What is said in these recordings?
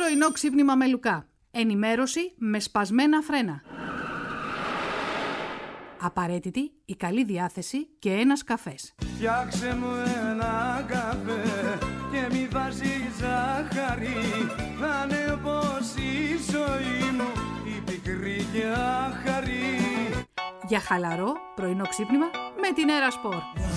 Πρωινό ξύπνημα με Λουκά. Ενημέρωση με σπασμένα φρένα. Απαραίτητη η καλή διάθεση και ένας καφές. Φτιάξε μου ένα καφέ και μη βάζει ζάχαρη. Θα είναι όπως η ζωή μου, η πικρή και άχαρη. Για χαλαρό πρωινό ξύπνημα με την Έρα Σπορ.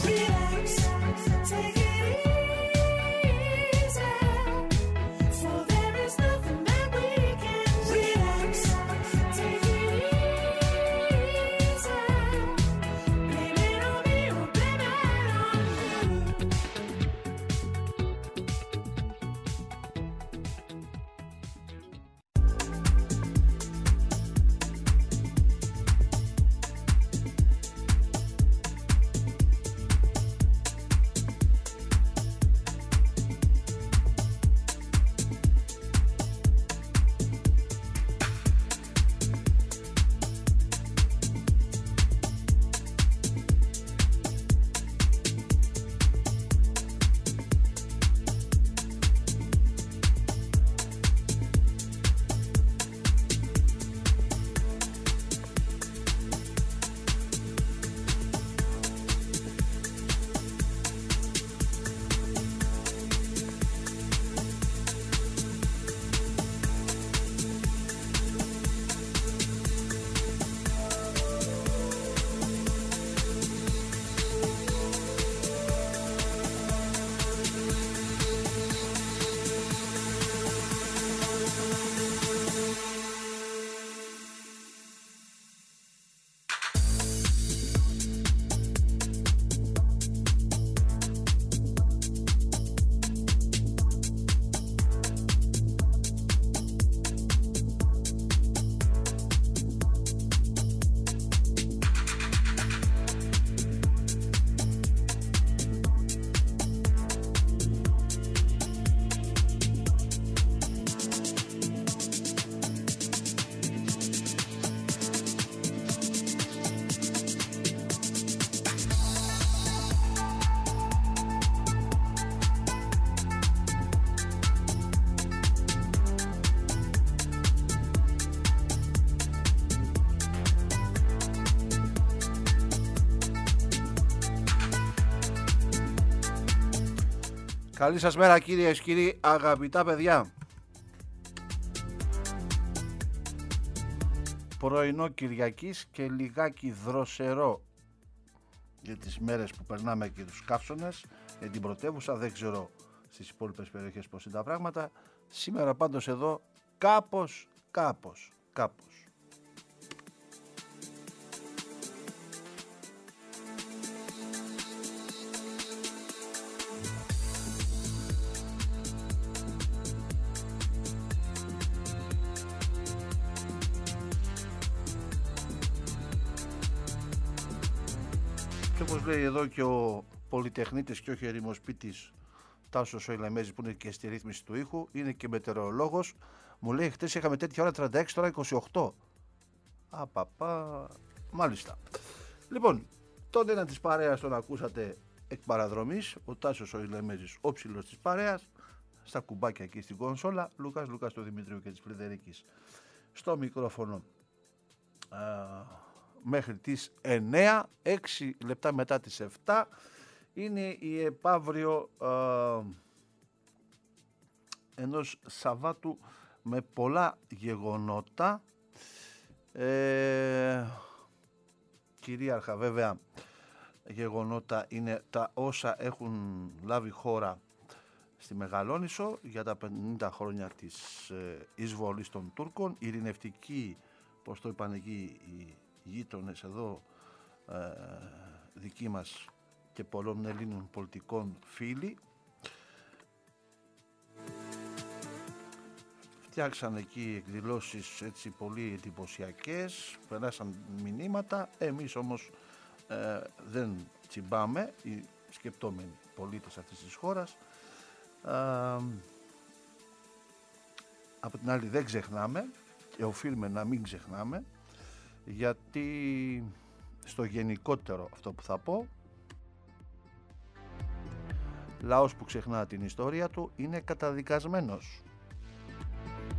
Καλή σας μέρα κυρίες και κύριοι, αγαπητά παιδιά. Πρωινό Κυριακής και λιγάκι δροσερό για τις μέρες που περνάμε και τους καύσονες. Για την πρωτεύουσα δεν ξέρω στις υπόλοιπες περιοχές πώς είναι τα πράγματα. Σήμερα πάντως εδώ κάπως. Και όπως λέει εδώ και ο πολυτεχνίτης και όχι ερημοσπίτης Τάσος ο Ηλεμέζης, που είναι και στη ρύθμιση του ήχου, είναι και μετεωρολόγος, μου λέει χτες είχαμε τέτοια ώρα 36, τώρα 28. Μάλιστα. Λοιπόν, τον ένα της παρέας τον ακούσατε εκ παραδρομής, ο Τάσος ο Ηλεμέζης, ο ψηλός της παρέας, στα κουμπάκια εκεί στην κονσόλα, Λουκάς του Δημητρίου και της Φρυδερίκης στο μικρόφωνο. Μέχρι τις 9, 6 λεπτά μετά τις 7 είναι η επαύριο ενός Σαββάτου με πολλά γεγονότα, κυρίαρχα βέβαια γεγονότα είναι τα όσα έχουν λάβει χώρα στη Μεγαλόνισσο για τα 50 χρόνια της εισβολής των Τούρκων, ειρηνευτική, πως το είπαν εκεί οι γείτονες εδώ, δικοί μας και πολλών Ελλήνων πολιτικών φίλοι. Φτιάξαν εκεί εκδηλώσεις έτσι πολύ εντυπωσιακές, περάσαν μηνύματα, εμείς όμως δεν τσιμπάμε, οι σκεπτόμενοι πολίτες αυτής της χώρας. Από την άλλη δεν ξεχνάμε και οφείλουμε να μην ξεχνάμε, γιατί στο γενικότερο αυτό που θα πω, λαός που ξεχνά την ιστορία του είναι καταδικασμένος.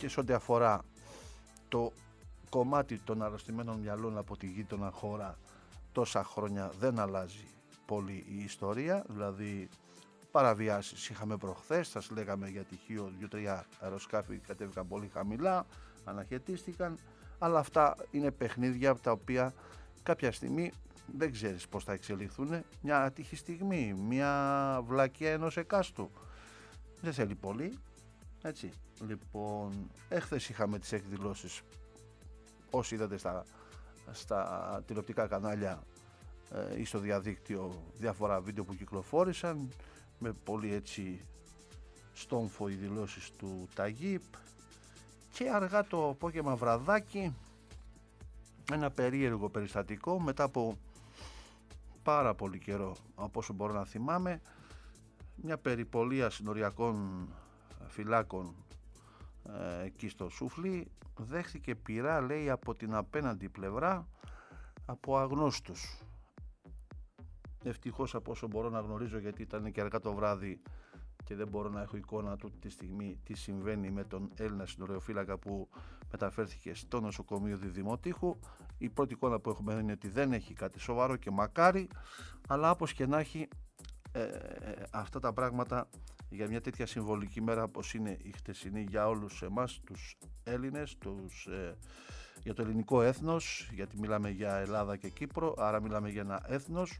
και σε ό,τι αφορά το κομμάτι των αρρωστημένων μυαλών από τη γείτονα χώρα, τόσα χρόνια δεν αλλάζει πολύ η ιστορία, δηλαδή παραβιάσεις είχαμε προχθές, σας λέγαμε για τυχείο 2-3 αεροσκάφη κατέβηκαν πολύ χαμηλά, αναχαιτίστηκαν, αλλά αυτά είναι παιχνίδια από τα οποία κάποια στιγμή δεν ξέρεις πώς θα εξελιχθούν, μια ατύχη στιγμή, μια βλακιά ενός εκάστου, δεν θέλει πολύ, έτσι. Λοιπόν, έχθες είχαμε τις εκδηλώσεις, όσοι είδατε στα τηλεοπτικά κανάλια ή στο διαδίκτυο, διάφορα βίντεο που κυκλοφόρησαν με πολύ έτσι στόμφο οι δηλώσεις του Ταγίπ, και αργά το απόγευμα βραδάκι ένα περίεργο περιστατικό μετά από πάρα πολύ καιρό, από όσο μπορώ να θυμάμαι, μια περιπολία συνοριακών φυλάκων εκεί στο Σούφλι δέχθηκε πυρά, λέει, από την απέναντι πλευρά από αγνώστους. Ευτυχώς, από όσο μπορώ να γνωρίζω, γιατί ήταν και αργά το βράδυ και δεν μπορώ να έχω εικόνα τούτη τη στιγμή τι συμβαίνει με τον Έλληνα συνοριοφύλακα που μεταφέρθηκε στο νοσοκομείο Διδημοτήχου. Η πρώτη εικόνα που έχουμε είναι ότι δεν έχει κάτι σοβαρό και μακάρι, αλλά όπως και να έχει, αυτά τα πράγματα για μια τέτοια συμβολική μέρα όπως είναι η χτεσινή για όλους εμάς τους Έλληνες, για το ελληνικό έθνος, γιατί μιλάμε για Ελλάδα και Κύπρο, άρα μιλάμε για ένα έθνος,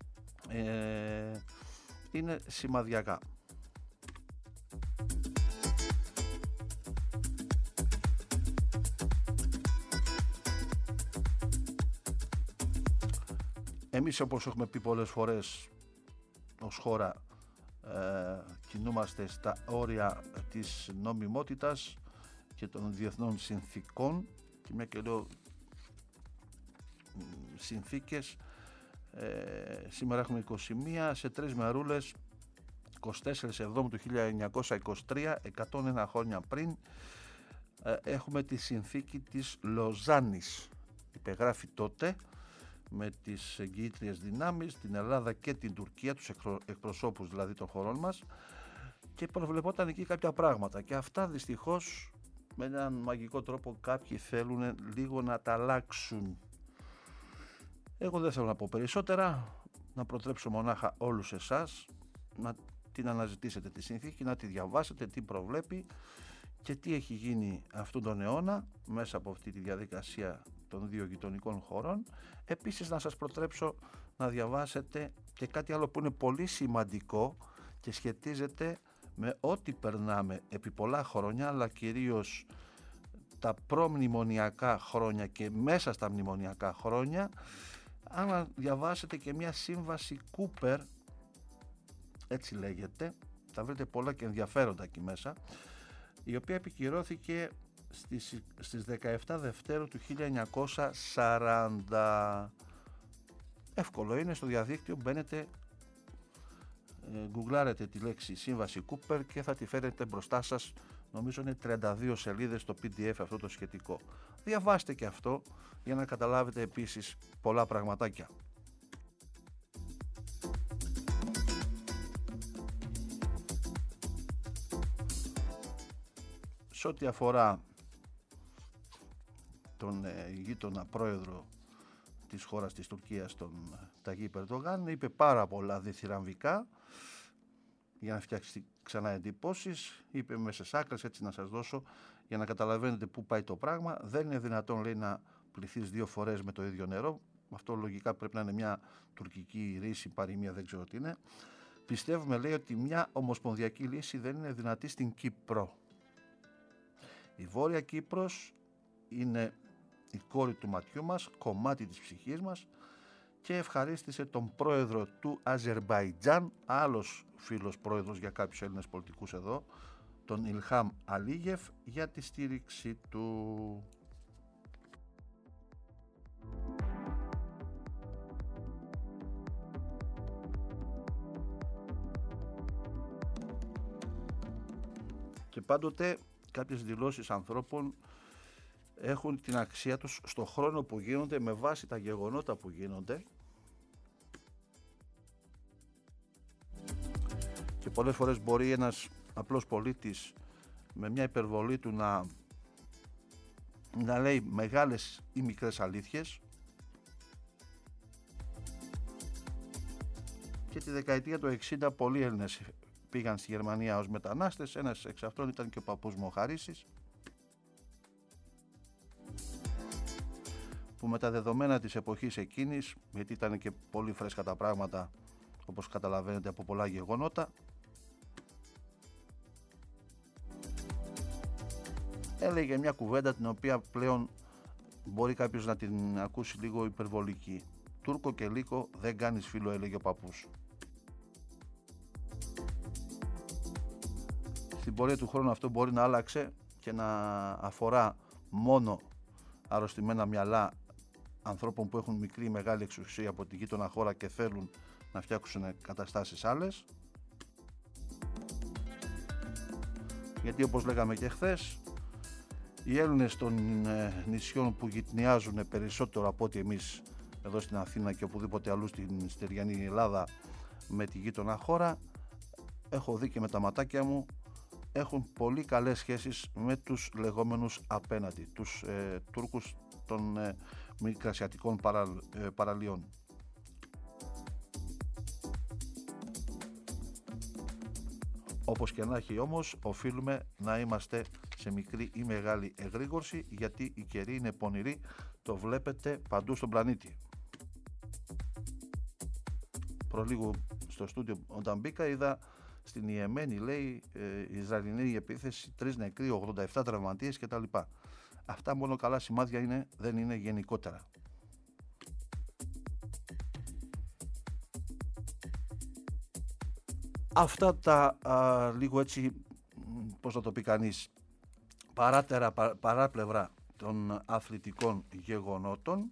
είναι σημαδιακά. Εμείς, όπως έχουμε πει πολλές φορές, ως χώρα κινούμαστε στα όρια της νομιμότητας και των διεθνών συνθήκων, και μια και λέω συνθήκες, σήμερα έχουμε 21, σε 3 μερούλες 24 Σεπτεμβρίου του 1923, 101 χρόνια πριν, έχουμε τη συνθήκη της Λοζάνης. Υπεγράφει τότε με τις εγγυήτριες δυνάμεις, την Ελλάδα και την Τουρκία, τους εκπροσώπους δηλαδή των χωρών μας, και προβλεπόταν εκεί κάποια πράγματα, και αυτά δυστυχώς με έναν μαγικό τρόπο κάποιοι θέλουν λίγο να τα αλλάξουν. Εγώ δεν θέλω να πω περισσότερα, να προτρέψω μονάχα όλους εσάς να την αναζητήσετε τη συνθήκη, να τη διαβάσετε, τι προβλέπει και τι έχει γίνει αυτόν τον αιώνα μέσα από αυτή τη διαδικασία των δύο γειτονικών χωρών. Επίσης να σας προτρέψω να διαβάσετε και κάτι άλλο που είναι πολύ σημαντικό και σχετίζεται με ό,τι περνάμε επί πολλά χρόνια, αλλά κυρίως τα προμνημονιακά χρόνια και μέσα στα μνημονιακά χρόνια. Αν διαβάσετε και μια σύμβαση Κούπερ, έτσι λέγεται, θα βρείτε πολλά και ενδιαφέροντα εκεί μέσα, η οποία επικυρώθηκε στις 17 Δευτέρου του 1940. Εύκολο είναι, στο διαδίκτυο μπαίνετε, γκουγκλάρετε τη λέξη σύμβαση Κούπερ και θα τη φέρετε μπροστά σας. Νομίζω είναι 32 σελίδες το PDF αυτό το σχετικό. Διαβάστε και αυτό για να καταλάβετε επίσης πολλά πραγματάκια. Σε ό,τι αφορά τον γείτονα πρόεδρο της χώρας της Τουρκίας, τον Ταγίπ Ερντογάν, είπε πάρα πολλά διθυραμβικά για να φτιάξει ξανά εντυπώσεις. Είπε μέσα σε άκρες, έτσι να σας δώσω για να καταλαβαίνετε πού πάει το πράγμα. Δεν είναι δυνατόν, λέει, να πληθείς 2 φορές με το ίδιο νερό. Αυτό λογικά πρέπει να είναι μια τουρκική ρίση, παροιμία, δεν ξέρω τι είναι. Πιστεύουμε, λέει, ότι μια ομοσπονδιακή λύση δεν είναι δυνατή στην Κύπρο. Η Βόρεια Κύπρος είναι η κόρη του ματιού μας, κομμάτι της ψυχής μας, και ευχαρίστησε τον πρόεδρο του Αζερμπαϊτζάν, άλλος φίλος πρόεδρος για κάποιους Έλληνες πολιτικούς εδώ, τον Ιλχάμ Αλίγεφ, για τη στήριξη του. Και πάντοτε κάποιες δηλώσεις ανθρώπων έχουν την αξία τους στο χρόνο που γίνονται, με βάση τα γεγονότα που γίνονται, και πολλές φορές μπορεί ένας απλός πολίτης με μια υπερβολή του να να λέει μεγάλες ή μικρές αλήθειες, και τη δεκαετία του 60 πολλοί Έλληνες πήγαν στη Γερμανία ως μετανάστες. Ένας εξ αυτών ήταν και ο παππούς μου ο Χαρίσης, που με τα δεδομένα της εποχής εκείνης, γιατί ήταν και πολύ φρέσκα τα πράγματα, όπως καταλαβαίνετε από πολλά γεγονότα, έλεγε μια κουβέντα την οποία πλέον μπορεί κάποιος να την ακούσει λίγο υπερβολική. Τούρκο και λύκο δεν κάνεις φίλο, έλεγε ο παππούς. Στην πορεία του χρόνου αυτό μπορεί να άλλαξε και να αφορά μόνο αρρωστημένα μυαλά ανθρώπων που έχουν μικρή ή μεγάλη εξουσία από τη γείτονα χώρα και θέλουν να φτιάξουν καταστάσεις άλλες. Γιατί όπως λέγαμε και χθες, οι Έλληνες των νησιών που γειτνιάζουν περισσότερο από ό,τι εμείς εδώ στην Αθήνα και οπουδήποτε αλλού στην στεριανή Ελλάδα με τη γείτονα χώρα, έχω δει και με τα ματάκια μου, έχουν πολύ καλές σχέσεις με τους λεγόμενους απέναντι, τους Τούρκους των μικρασιατικών παραλίων. Όπως και να έχει όμως, οφείλουμε να είμαστε σε μικρή ή μεγάλη εγρήγορση, γιατί η καιρή είναι πονηρή, το βλέπετε παντού στον πλανήτη. Προλίγου στο στούντιο όταν μπήκα είδα στην Ιεμένη, λέει, η Ισραηλινή επίθεση, 3 νεκροί, 87 τραυματίες κτλ. Αυτά μόνο καλά σημάδια είναι, δεν είναι γενικότερα. Αυτά τα λίγο έτσι, πώς να το πει κανείς, παράπλευρα των αθλητικών γεγονότων.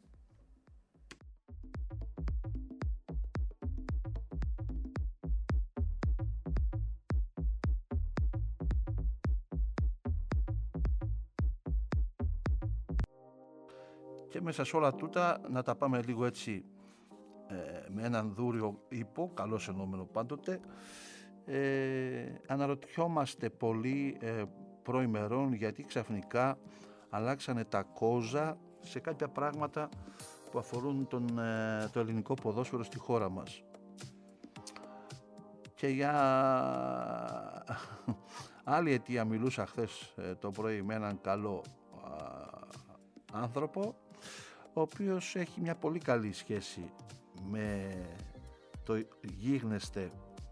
Και μέσα σε όλα τούτα να τα πάμε λίγο έτσι με έναν δούριο ύπο, καλώς εννοούμενο πάντοτε. Αναρωτιόμαστε πολύ προημερών γιατί ξαφνικά αλλάξανε τα κόζα σε κάποια πράγματα που αφορούν το ελληνικό ποδόσφαιρο στη χώρα μας. Και για άλλη αιτία μιλούσα χθες το πρωί με έναν καλό άνθρωπο, ο οποίος έχει μια πολύ καλή σχέση με το γίγνεσθε,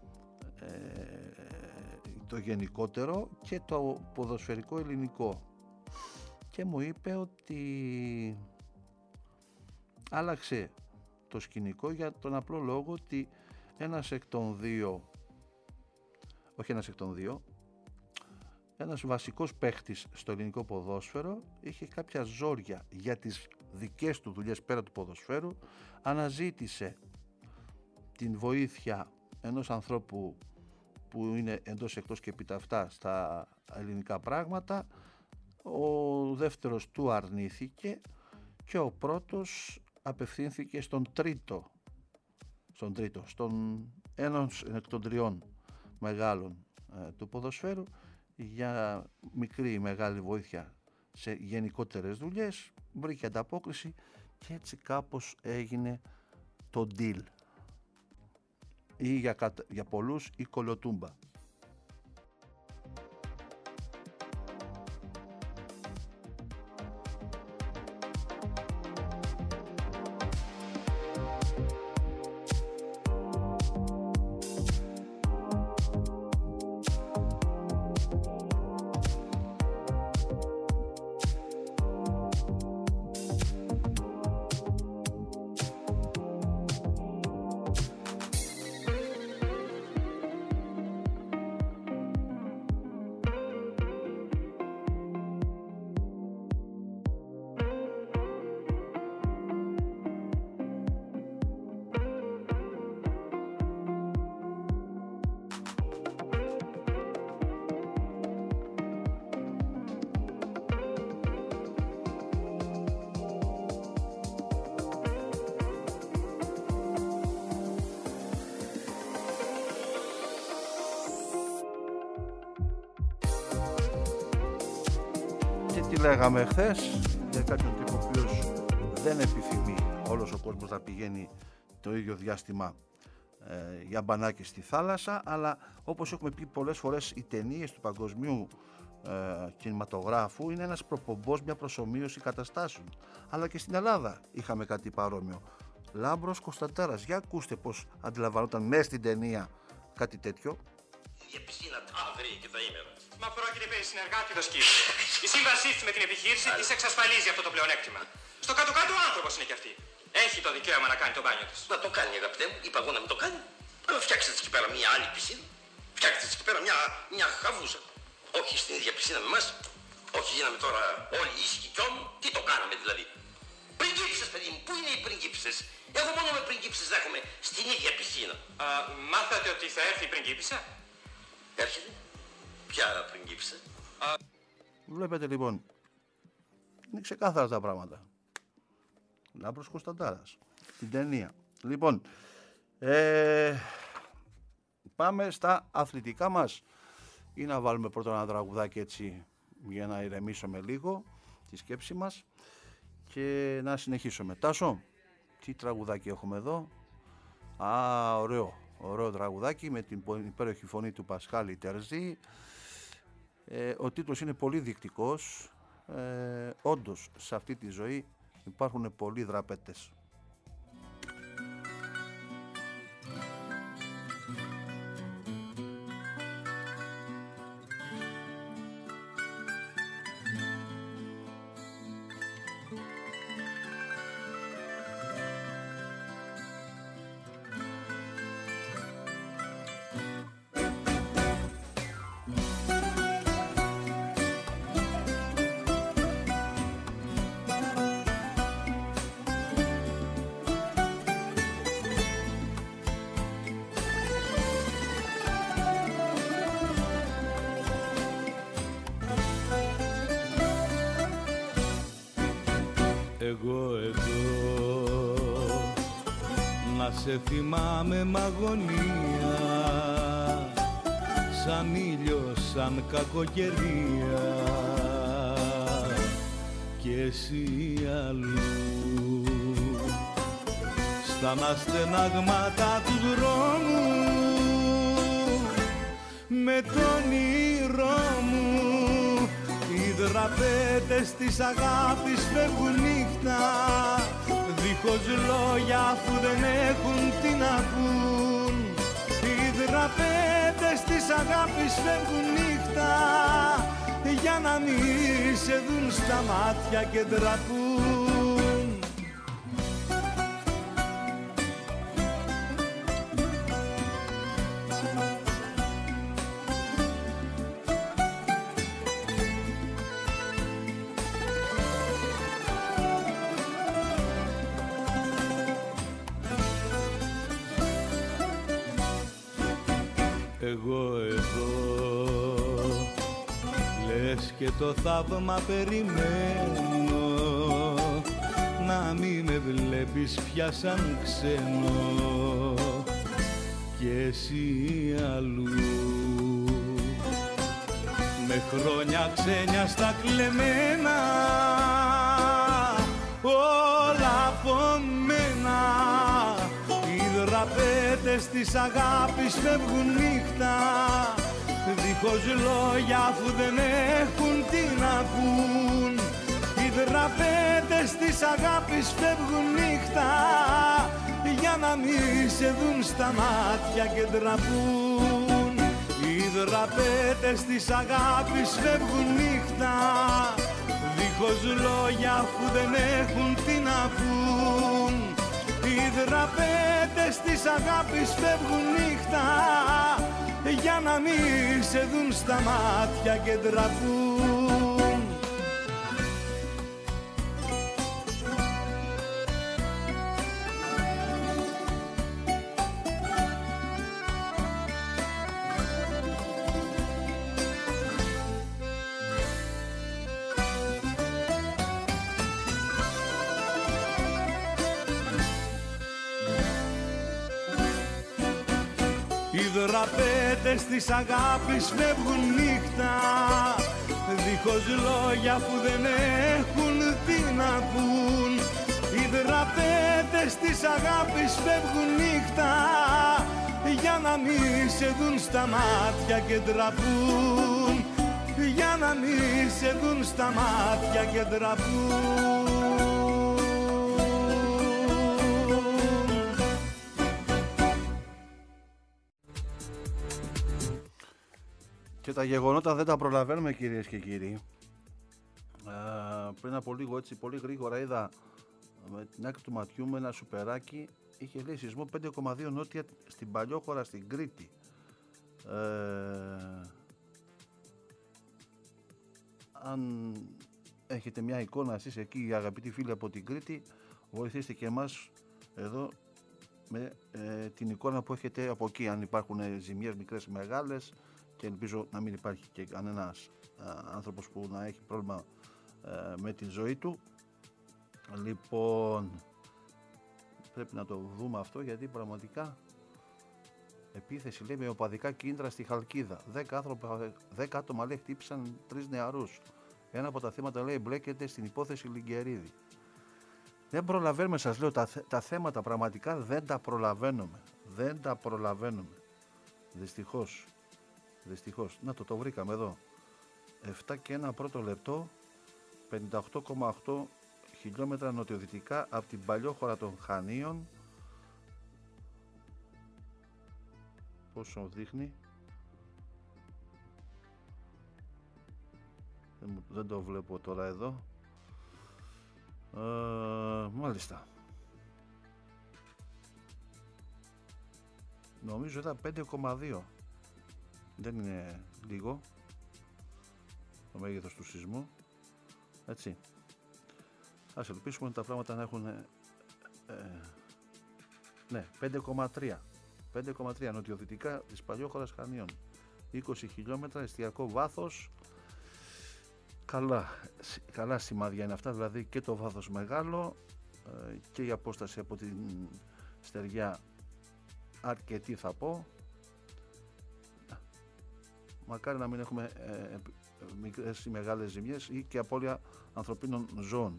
το γενικότερο και το ποδοσφαιρικό ελληνικό, και μου είπε ότι άλλαξε το σκηνικό για τον απλό λόγο ότι ένας βασικός παίχτης στο ελληνικό ποδόσφαιρο είχε κάποια ζόρια για τις δικές του δουλειές πέρα του ποδοσφαίρου, αναζήτησε την βοήθεια ενός ανθρώπου που είναι εντός εκτός και επί τα αυτά στα ελληνικά πράγματα. Ο δεύτερος του αρνήθηκε και ο πρώτος απευθύνθηκε στον ένας εκ των τριών μεγάλων του ποδοσφαίρου για μικρή ή μεγάλη βοήθεια σε γενικότερες δουλειές. Βρήκε ανταπόκριση και έτσι κάπως έγινε το deal, ή για πολλούς η κολοτούμπα. Τι λέγαμε χθες, για κάποιον τύπο ο οποίος δεν επιθυμεί όλος ο κόσμος να πηγαίνει το ίδιο διάστημα για μπανάκι στη θάλασσα, αλλά όπως έχουμε πει πολλές φορές, οι ταινίες του παγκοσμίου κινηματογράφου είναι ένας προπομπός, μια προσομοίωση καταστάσεων. Αλλά και στην Ελλάδα είχαμε κάτι παρόμοιο. Λάμπρος Κωνσταντάρας, για ακούστε πως αντιλαμβανόταν μέσα στην ταινία κάτι τέτοιο. Η πισίνα τάδρη και τα ήμερα. Μα πρόκειται περί συνεργάτηδος, κύριε. Η σύμβασή της με την επιχείρηση της εξασφαλίζει αυτό το πλεονέκτημα. Στο κάτω-κάτω ο άνθρωπος είναι κι αυτή. Έχει το δικαίωμα να κάνει το μπάνιο της. Να το κάνει, αγαπητέ μου, είπα εγώ να μην το κάνει. Φτιάξτε της εκεί πέρα μια άλλη πισίνα. Φτιάξτε της εκεί πέρα μια χαβούζα. Όχι στην ίδια πισίνα με εμάς. Όχι, γίναμε τώρα όλοι ήσυχοι κι όμως. Τι το κάναμε δηλαδή. Πριγκίψες, παιδί μου, πού είναι οι πριγκίψες? Εγώ μόνο με πριγκίψες δέχομαι στην ίδια πισίνα. Μάθατε ότι θα έρθει η πριγκίπισσα? Έρχεται. Ποια πριγκίψα? Βλέπετε λοιπόν, είναι ξεκάθαρα τα πράγματα. Λάμπρος Κωνσταντάρας, την ταινία. Λοιπόν, πάμε στα αθλητικά μας ή να βάλουμε πρώτα ένα τραγουδάκι έτσι για να ηρεμήσουμε λίγο τη σκέψη μας και να συνεχίσουμε. Τάσο, τι τραγουδάκι έχουμε εδώ? Ωραίο τραγουδάκι με την υπέροχη φωνή του Πασχάλη Τερζή. Ο τίτλος είναι πολύ δεικτικός. Όντως σε αυτή τη ζωή υπάρχουν πολλοί δραπέτες. Εγώ εδώ να σε θυμάμαι μ' αγωνία, σαν ήλιος, σαν κακοκαιρία, και εσύ αλλού στα μαστενάγματα του δρόμου με τον όνειρό μου. Οι δραπέτες της αγάπης φεύγουν νύχτα, δίχως λόγια αφού δεν έχουν τι να πουν. Οι δραπέτες της αγάπης φεύγουν νύχτα, για να μην σε δουν στα μάτια και ντραπούν. Εγώ εδώ λες και το θαύμα περιμένω, να μη με βλέπεις πια σαν ξένο, και εσύ αλλού με χρόνια ξένια στα κλεμμένα, όλα από μένα. Οι δραπέτες της αγάπης φεύγουν νύχτα, δίχως λόγια αφού δεν έχουν τι να πουν. Οι δραπέτες της αγάπης φεύγουν νύχτα, για να μην σε δουν στα μάτια και ντραπούν. Οι δραπέτες της αγάπης φεύγουν νύχτα, δίχως λόγια αφού δεν έχουν τι να πουν. Οι δραπέτες της αγάπης φεύγουν νύχτα, για να μην σε δουν στα μάτια και ντραπούν. Οι δραπέτες της αγάπης φεύγουν νύχτα, δίχως λόγια που δεν έχουν τι να πουν. Οι δραπέτες της αγάπης φεύγουν νύχτα για να μην σε δουν στα μάτια και ντραπούν, για να μην σε δουν στα μάτια και ντραπούν. Και τα γεγονότα δεν τα προλαβαίνουμε, κυρίες και κύριοι. Πριν από λίγο, έτσι πολύ γρήγορα, είδα με την άκρη του ματιού μου ένα σουπεράκι. Είχε λέει σεισμό 5,2 νότια στην Παλιόχώρα, στην Κρήτη. Αν έχετε μια εικόνα εσείς εκεί, αγαπητοί φίλοι από την Κρήτη, βοηθήστε και εμάς εδώ με την εικόνα που έχετε από εκεί. Αν υπάρχουν ζημιές μικρές ή μεγάλες, και ελπίζω να μην υπάρχει και κανένας άνθρωπος που να έχει πρόβλημα με τη ζωή του. Λοιπόν, πρέπει να το δούμε αυτό, γιατί πραγματικά επίθεση, λέει, με οπαδικά κίνητρα στη Χαλκίδα. 10 άτομα, λέει, χτύπησαν 3 νεαρούς. Ένα από τα θύματα, λέει, μπλέκεται στην υπόθεση Λιγκερίδη. Δεν προλαβαίνουμε, σας λέω, τα θέματα πραγματικά δεν τα προλαβαίνουμε. Δεν τα προλαβαίνουμε. Δυστυχώς. Δυστυχώς. Να το βρήκαμε εδώ. 7 και 1 πρώτο λεπτό, 58,8 χιλιόμετρα νοτιοδυτικά από την Παλιόχώρα των Χανίων. Πόσο δείχνει? Δεν το βλέπω τώρα εδώ. Μάλιστα. Νομίζω ήταν 5,2. Δεν είναι λίγο το μέγεθος του σεισμού. Έτσι. Ας ελπίσουμε τα πράγματα να έχουν ναι, 5,3 νοτιοδυτικά της Παλιόχωρας Χανίων, 20 χιλιόμετρα εστιακό βάθος. Καλά σημάδια είναι αυτά, δηλαδή και το βάθος μεγάλο και η απόσταση από την στεριά αρκετή, θα πω. Μακάρι να μην έχουμε μικρές ή μεγάλες ζημιές ή και απώλεια ανθρωπίνων ζώων.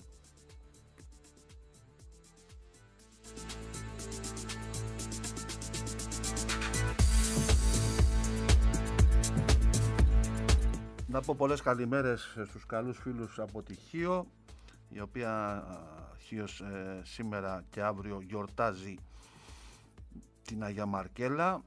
Να πω πολλές καλημέρες στους καλούς φίλους από τη Χίο, η οποία Χίος σήμερα και αύριο γιορτάζει την Αγία Μαρκέλα.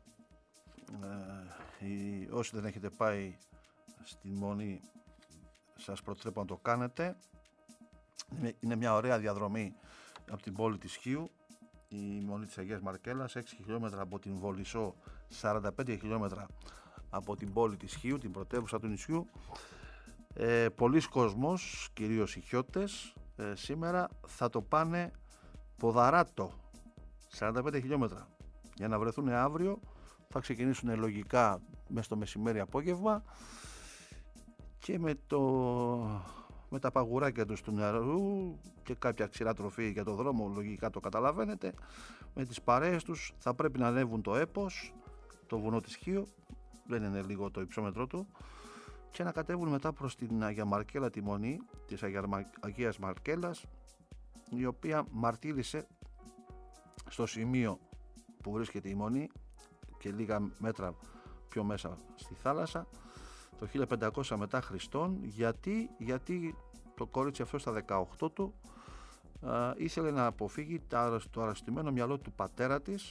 Όσοι δεν έχετε πάει στην Μονή, σας προτρέπω να το κάνετε. Είναι μια ωραία διαδρομή από την πόλη της Χίου, η Μονή της Αγίας Μαρκέλας, 6 χιλιόμετρα από την Βολισσό, 45 χιλιόμετρα από την πόλη της Χίου, την πρωτεύουσα του νησιού. Πολλοί κόσμος, κυρίως οι χιώτες, σήμερα θα το πάνε ποδαράτο, 45 χιλιόμετρα, για να βρεθούν αύριο. Θα ξεκινήσουν λογικά μέσα στο μεσημέρι απόγευμα και με τα παγουράκια τους του νερού και κάποια ξηρά τροφή για το δρόμο, λογικά το καταλαβαίνετε, με τις παρέες τους θα πρέπει να ανέβουν το Έπος, το βουνό της Χίου, δεν είναι λίγο το υψόμετρό του, και να κατέβουν μετά προς την Αγία Μαρκέλα, τη Μονή της Αγίας Μαρκέλας, η οποία μαρτύρησε στο σημείο που βρίσκεται η Μονή και λίγα μέτρα πιο μέσα στη θάλασσα το 1500 μετά Χριστόν. Γιατί το κορίτσι αυτό στα 18 του ήθελε να αποφύγει το αρρωστημένο μυαλό του πατέρα της.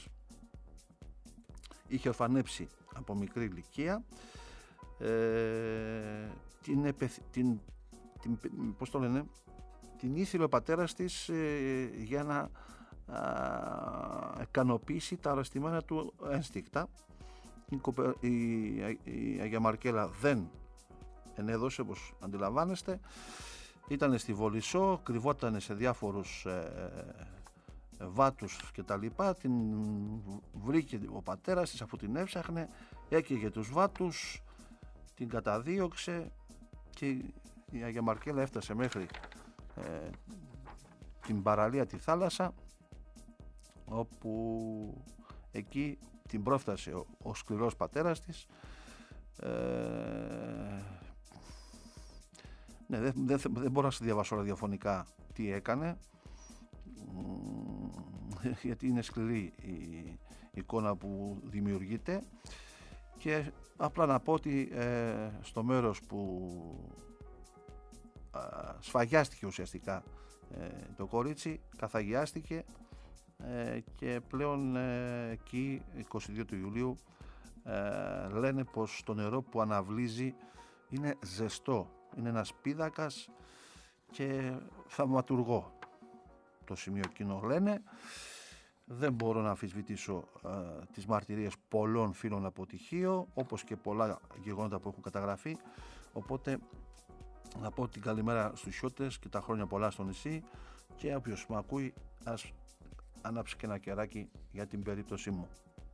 Είχε ορφανέψει από μικρή ηλικία, την ήθελε ο πατέρας της για να ικανοποιήσει τα αρρωστημένα του ένστικτα. Η Αγία Μαρκέλα δεν ενέδωσε, όπως αντιλαμβάνεστε. Ήταν στη Βολισσό, κρυβόταν σε διάφορους βάτους και τα λοιπά. Την βρήκε ο πατέρας της, αφού την έψαχνε, έκαιγε τους βάτους, την καταδίωξε και η Αγία Μαρκέλα έφτασε μέχρι την παραλία, τη θάλασσα, όπου εκεί την πρόφτασε ο σκληρός πατέρας της. Ναι, δεν μπορώ να σας διαβάσω ραδιοφωνικά τι έκανε, γιατί είναι σκληρή η εικόνα που δημιουργείται. Και απλά να πω ότι στο μέρος που σφαγιάστηκε ουσιαστικά το κορίτσι, καθαγιάστηκε και πλέον εκεί 22 του Ιουλίου λένε πως το νερό που αναβλύζει είναι ζεστό, είναι ένας πίδακας και θαυματουργό το σημείο εκείνο, λένε. Δεν μπορώ να αμφισβητήσω τις μαρτυρίες πολλών φίλων από τυχείο, όπως και πολλά γεγονότα που έχουν καταγραφεί, οπότε να πω την καλημέρα στους Χιώτες και τα χρόνια πολλά στο νησί, και όποιος με ακούει ας ανάψει και ένα κεράκι για την περίπτωσή μου.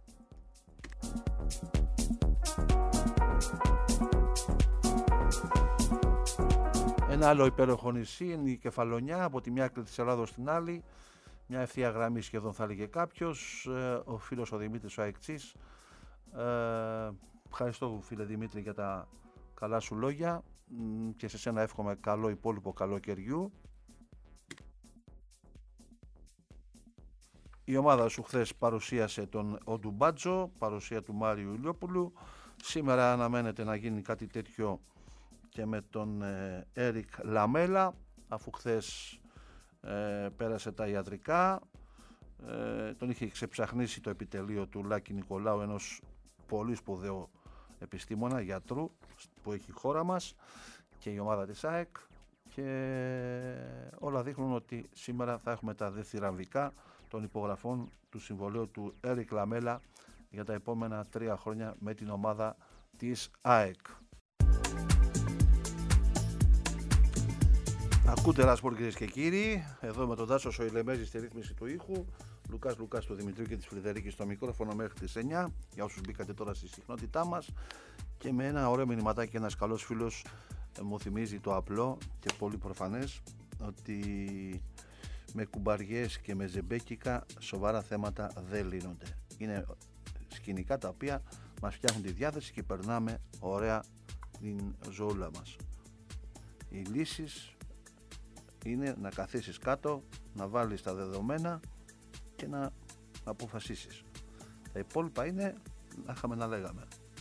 Ένα άλλο υπέροχο νησί είναι η Κεφαλονιά, από τη μια άκρη της Ελλάδος στην άλλη, μια ευθεία γραμμή σχεδόν θα έλεγε κάποιος. Ο φίλος ο Δημήτρης ο Αεκτσής, ευχαριστώ φίλε Δημήτρη για τα καλά σου λόγια και σε σένα εύχομαι καλό υπόλοιπο καλοκαιριού. Η ομάδα σου χθες παρουσίασε τον Οντουμπάτζο, παρουσία του Μάριου Ηλιόπουλου. Σήμερα αναμένεται να γίνει κάτι τέτοιο και με τον Έρικ Λαμέλα, αφού χθες πέρασε τα ιατρικά. Τον είχε ξεψαχνίσει το επιτελείο του Λάκη Νικολάου, ενός πολύ σπουδαίου επιστήμονα, γιατρού που έχει η χώρα μας και η ομάδα της ΑΕΚ, και όλα δείχνουν ότι σήμερα θα έχουμε τα δευτεραμβικά των υπογραφών του συμβολέου του Έρικ Λαμέλα για τα επόμενα 3 χρόνια με την ομάδα της ΑΕΚ. Ακούτε Ρασπορ, κυρίες και κύριοι, εδώ με τον Τάσο Σοηλεμέζη στη ρύθμιση του ήχου, Λουκάς του Δημητρίου και της Φρυδερίκης στο μικρόφωνο μέχρι τις 9, για όσους μπήκατε τώρα στη συχνότητά μας, και με ένα ωραίο μηνυματάκι ένας καλός φίλος μου θυμίζει το απλό και πολύ προφανές, ότι με κουμπαριές και με ζεμπέκικα σοβαρά θέματα δεν λύνονται. Είναι σκηνικά τα οποία μας φτιάχνουν τη διάθεση και περνάμε ωραία την ζωούλα μας. Οι λύσεις είναι να καθίσεις κάτω, να βάλεις τα δεδομένα και να αποφασίσεις. Τα υπόλοιπα είναι να είχαμε να λέγαμε.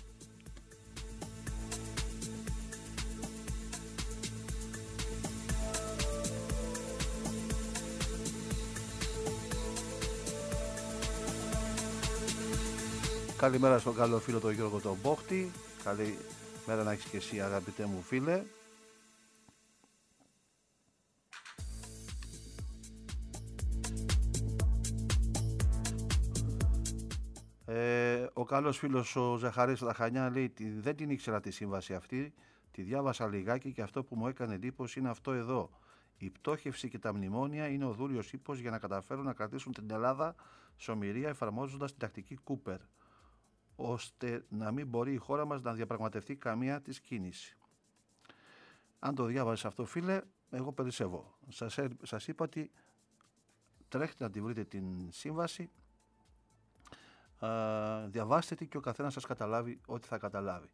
Καλημέρα στον καλό φίλο τον Γιώργο τον Μπόχτη. Καλή μέρα να έχεις και εσύ, αγαπητέ μου φίλε. Ο καλός φίλος ο Ζαχαρής Λαχανιά λέει δεν την ήξερα τη σύμβαση αυτή, τη διάβασα λιγάκι και αυτό που μου έκανε εντύπωση είναι αυτό εδώ. Η πτώχευση και τα μνημόνια είναι ο δούριος ύπος για να καταφέρουν να κρατήσουν την Ελλάδα σε ομοιρία εφαρμόζοντας την τακτική Κούπερ, ώστε να μην μπορεί η χώρα μας να διαπραγματευτεί καμία της κίνηση. Αν το διάβασες αυτό, φίλε, εγώ περισσεύω. Σας είπα ότι τρέχετε να τη βρείτε την σύμβαση, διαβάστε τη και ο καθένας σας καταλάβει ό,τι θα καταλάβει.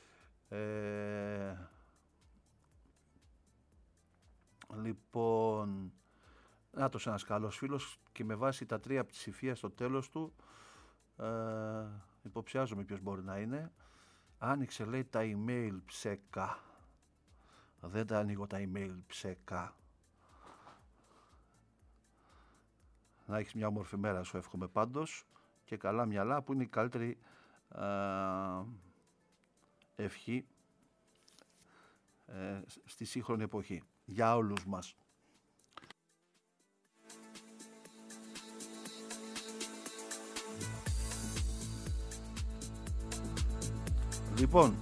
Λοιπόν, νάτος ένας καλός φίλος και με βάση τα 3 ψηφία στο τέλος του, υποψιάζομαι ποιος μπορεί να είναι. Άνοιξε, λέει, τα email ψέκα. Δεν τα ανοίγω τα email ψέκα. Να έχεις μια όμορφη μέρα, σου εύχομαι πάντως, και καλά μυαλά, που είναι η καλύτερη ευχή στη σύγχρονη εποχή για όλους μας. Λοιπόν,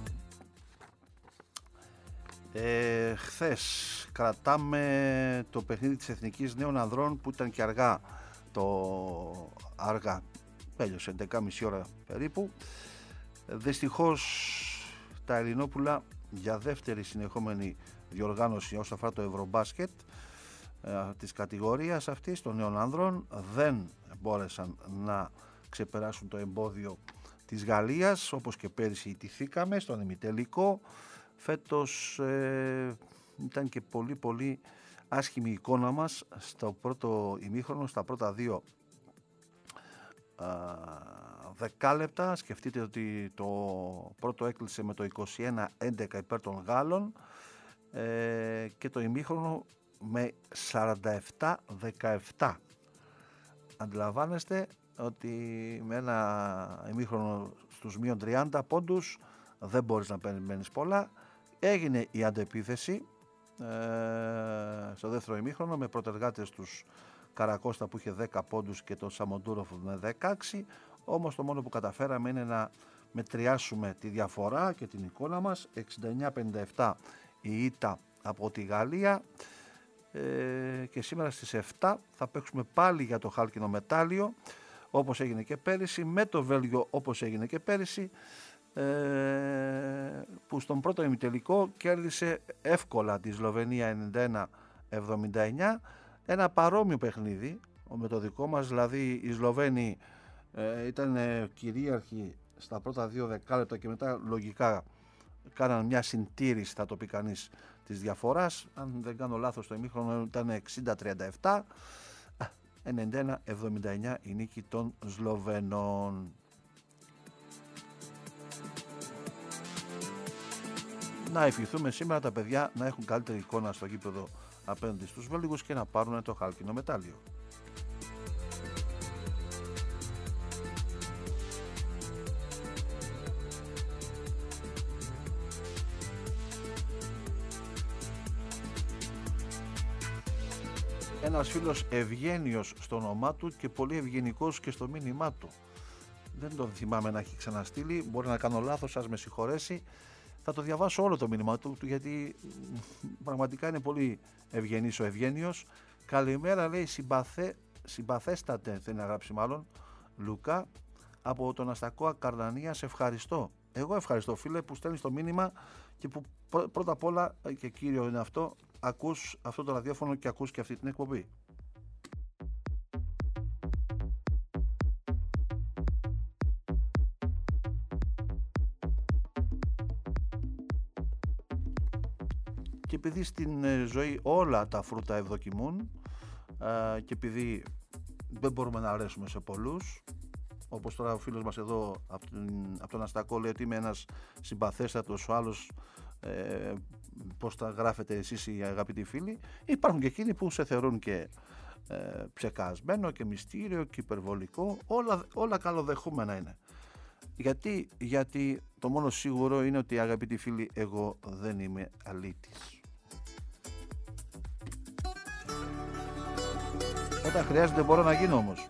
χθες κρατάμε το παιχνίδι της Εθνικής Νέων Ανδρών που ήταν και αργά, τέλειωσε 11.30 ώρα περίπου. Δυστυχώς τα Ελληνόπουλα για δεύτερη συνεχόμενη διοργάνωση όσον αφορά το Ευρωμπάσκετ της κατηγορίας αυτής των νέων άνδρων δεν μπόρεσαν να ξεπεράσουν το εμπόδιο της Γαλλίας, όπως και πέρυσι ιτηθήκαμε στον ημιτελικό. Φέτος ήταν και πολύ άσχημη εικόνα μας στο πρώτο ημίχρονο, στα πρώτα 2 δεκάλεπτα. Σκεφτείτε ότι το πρώτο έκλεισε με το 21-11 υπέρ των Γάλλων και το ημίχρονο με 47-17. Αντιλαμβάνεστε ότι με ένα ημίχρονο στους μείον 30 πόντους δεν μπορείς να περιμένεις πολλά. Έγινε η αντεπίθεση στο δεύτερο ημίχρονο με πρωτεργάτες τους Καρακώστα που είχε 10 πόντους και τον Σαμοντούροφ με 16. Όμως το μόνο που καταφέραμε είναι να μετριάσουμε τη διαφορά και την εικόνα μας. 69-57 η ήττα από τη Γαλλία και σήμερα στις 7 θα παίξουμε πάλι για το χάλκινο μετάλλιο όπως έγινε και πέρυσι, με το Βέλγιο όπως έγινε και πέρυσι, που στον πρώτο ημιτελικό κέρδισε εύκολα τη Σλοβενία 91-79. Ένα παρόμοιο παιχνίδι με το δικό μας, δηλαδή οι Σλοβαίνοι ήταν κυρίαρχοι στα πρώτα 2 δεκάλεπτα και μετά λογικά κάναν μια συντήρηση, θα το πει κανείς, της διαφοράς. Αν δεν κάνω λάθος, το ημίχρονο ήταν 60-37, 91-79 η νίκη των Σλοβαίνων. Να ευχηθούμε σήμερα τα παιδιά να έχουν καλύτερη εικόνα στο γήπεδο απέναντι στους Βέλγους και να πάρουν το χάλκινο μετάλλιο. Ένας φίλος Ευγένιος στο όνομά του και πολύ ευγενικός και στο μήνυμά του. Δεν τον θυμάμαι να έχει ξαναστείλει, μπορεί να κάνω λάθος, σας με συγχωρέσει. Θα το διαβάσω όλο το μήνυμά του γιατί πραγματικά είναι πολύ ευγενής ο Ευγένιος. Καλημέρα, λέει, συμπαθέστατε, θέλει να γράψει μάλλον, Λουκά, από τον Αστακόα Καρδανία, σε ευχαριστώ. Εγώ ευχαριστώ, φίλε, που στέλνεις το μήνυμα και που πρώτα απ' όλα, και κύριο είναι αυτό, ακούς αυτό το ραδιόφωνο και ακούς και αυτή την εκπομπή. Και επειδή στην ζωή όλα τα φρούτα ευδοκιμούν και επειδή δεν μπορούμε να αρέσουμε σε πολλούς, όπως τώρα ο φίλος μας εδώ από τον Αστακό λέει ότι είμαι ένας συμπαθέστατος, ο άλλος πώς τα γράφετε εσείς οι αγαπητοί φίλοι, υπάρχουν και εκείνοι που σε θεωρούν και ψεκασμένο και μυστήριο και υπερβολικό, όλα καλοδεχούμενα είναι. Γιατί το μόνο σίγουρο είναι ότι, αγαπητοί φίλοι, εγώ δεν είμαι αλήτης. Όταν χρειάζεται μπορώ να γίνω όμως.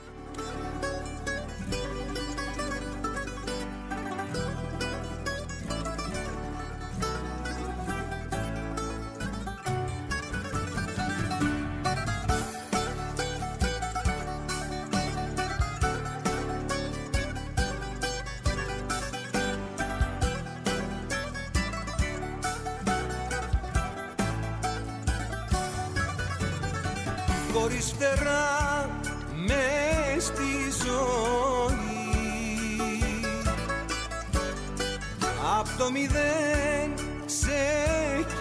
Χωρίς φτερά μες στη ζωή, απ' το μηδέν ξεκίνησα,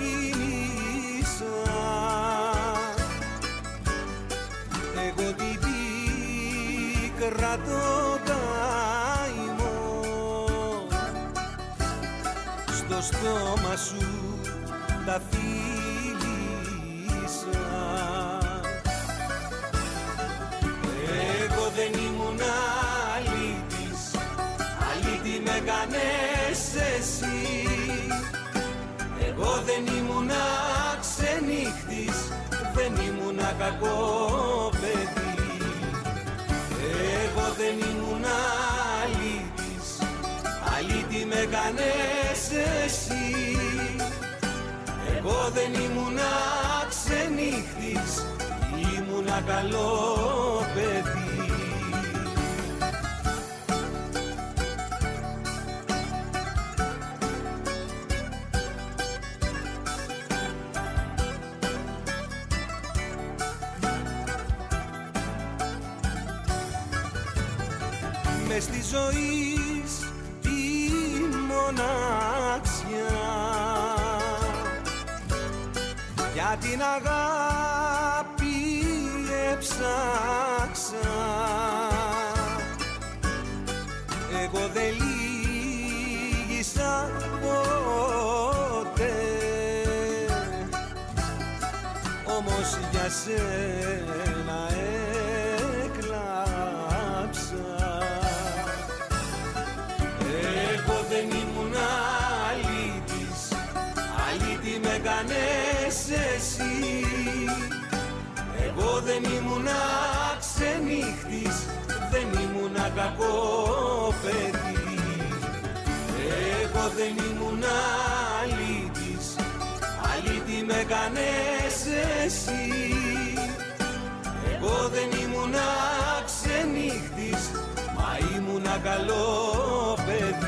εγώ την πίκρα το καημό, στο στόμα σου τα δεν ήμουν αλήτης, αλήτη με κάνες εσύ. Εγώ δεν ήμουν ξενύχτης, δεν ήμουν κακό παιδί. Εγώ δεν ήμουν αλήτης, αλήτη με κάνες εσύ. Εγώ δεν ήμουν ξενύχτης, ήμουν καλό παιδί. Μες στη ζωή τη μοναξιά Για την αγάπη έψαξα, εγώ δεν λύγησα ποτέ, όμως για σένα έκλαψα. Εγώ δεν ήμουν αλήτης, αλήτη με κάνες εσύ. Εγώ δεν ήμουν ξενύχτης, δεν ήμουν κακό παιδί. Εγώ δεν ήμουν αλήτης, αλήτη με κάνες εσύ. Εγώ δεν ήμουν ξενύχτης, μα ήμουν καλό παιδί.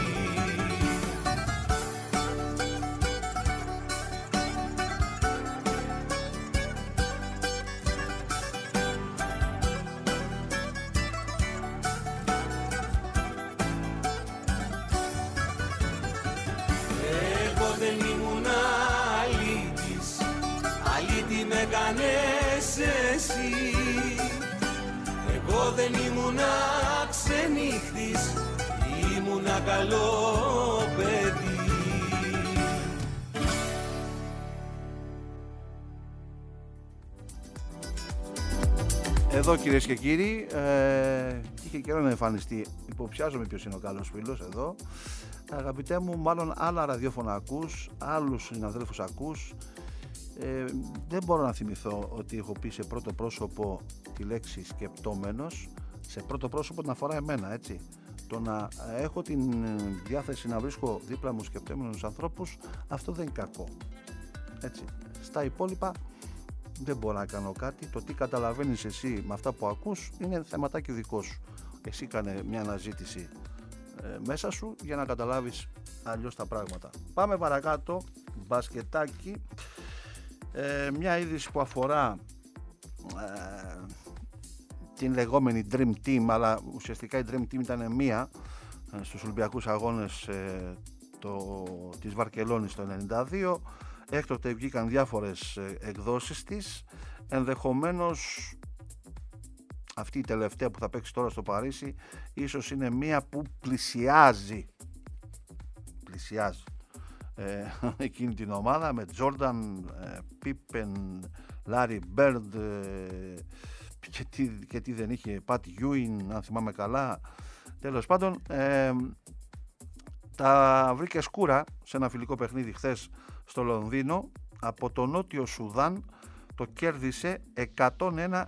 Δεν ήμουν αλήτης, αλήτη με κάνες εσύ. Εγώ δεν ήμουν ξενύχτης, ήμουν καλό παιδί. Εδώ κυρίες και κύριοι, είχε καιρό να εμφανιστεί, υποψιάζομαι ποιος είναι ο καλός φίλος εδώ. Αγαπητέ μου, μάλλον άλλα ραδιόφωνα ακούς, άλλους συναδέλφους ακούς. Δεν μπορώ να θυμηθώ ότι έχω πει σε πρώτο πρόσωπο τη λέξη σκεπτόμενος, σε πρώτο πρόσωπο να αφορά εμένα, έτσι. Το να έχω την διάθεση να βρίσκω δίπλα μου σκεπτόμενους ανθρώπους, αυτό δεν είναι κακό, έτσι. Στα υπόλοιπα δεν μπορώ να κάνω κάτι. Το τι καταλαβαίνεις εσύ με αυτά που ακούς είναι θεματάκι δικό σου. Εσύ κάνε μια αναζήτηση μέσα σου για να καταλάβεις αλλιώς τα πράγματα. Πάμε παρακάτω, μπασκετάκι. Μια είδηση που αφορά την λεγόμενη Dream Team, αλλά ουσιαστικά η Dream Team ήταν μία στους Ολυμπιακούς Αγώνες της Βαρκελόνης το 1992. Έκτοτε βγήκαν διάφορες εκδόσεις της. Ενδεχομένως αυτή η τελευταία που θα παίξει τώρα στο Παρίσι ίσως είναι μία που πλησιάζει εκείνη την ομάδα με Τζόρνταν, Πίπεν, Λάρι Μπέρντ και τι δεν είχε, Πατ Γιούιν αν θυμάμαι καλά. Τέλος πάντων τα βρήκε σκούρα σε ένα φιλικό παιχνίδι χθες στο Λονδίνο. Από το Νότιο Σουδάν το κέρδισε 101-100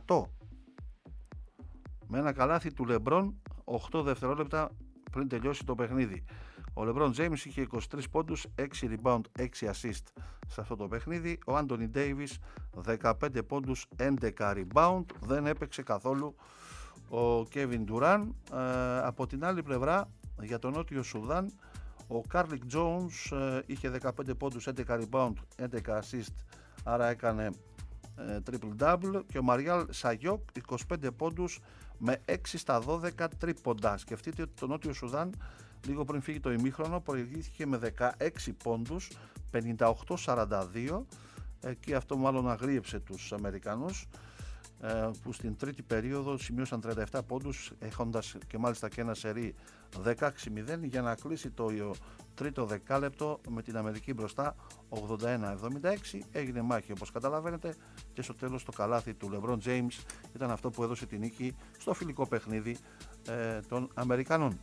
με ένα καλάθι του Λεμπρόν 8 δευτερόλεπτα πριν τελειώσει το παιχνίδι. Ο Λεμπρόν Τζέιμς είχε 23 πόντους, 6 rebound, 6 assist σε αυτό το παιχνίδι. Ο Άντονι Ντέιβις 15 πόντους, 11 rebound, δεν έπαιξε καθόλου ο Κέβιν Ντουράν. Από την άλλη πλευρά για το Νότιο Σουδάν ο Κάρλικ Τζόουνς είχε 15 πόντους, 11 rebound, 11 assist, άρα έκανε triple-double, και ο Μαριάλ Σαγιόκ 25 πόντους με 6 στα 12 τρίποντα. Σκεφτείτε ότι το Νότιο Σουδάν λίγο πριν φύγει το ημίχρονο προηγήθηκε με 16 πόντους, 58-42, και αυτό μάλλον αγρίεψε τους Αμερικανούς, που στην τρίτη περίοδο σημείωσαν 37 πόντους, έχοντας και μάλιστα και ένα σερί 16-0 για να κλείσει το τρίτο δεκάλεπτο με την Αμερική μπροστά 81-76. Έγινε μάχη όπως καταλαβαίνετε και στο τέλος το καλάθι του LeBron James ήταν αυτό που έδωσε την νίκη στο φιλικό παιχνίδι των Αμερικανών.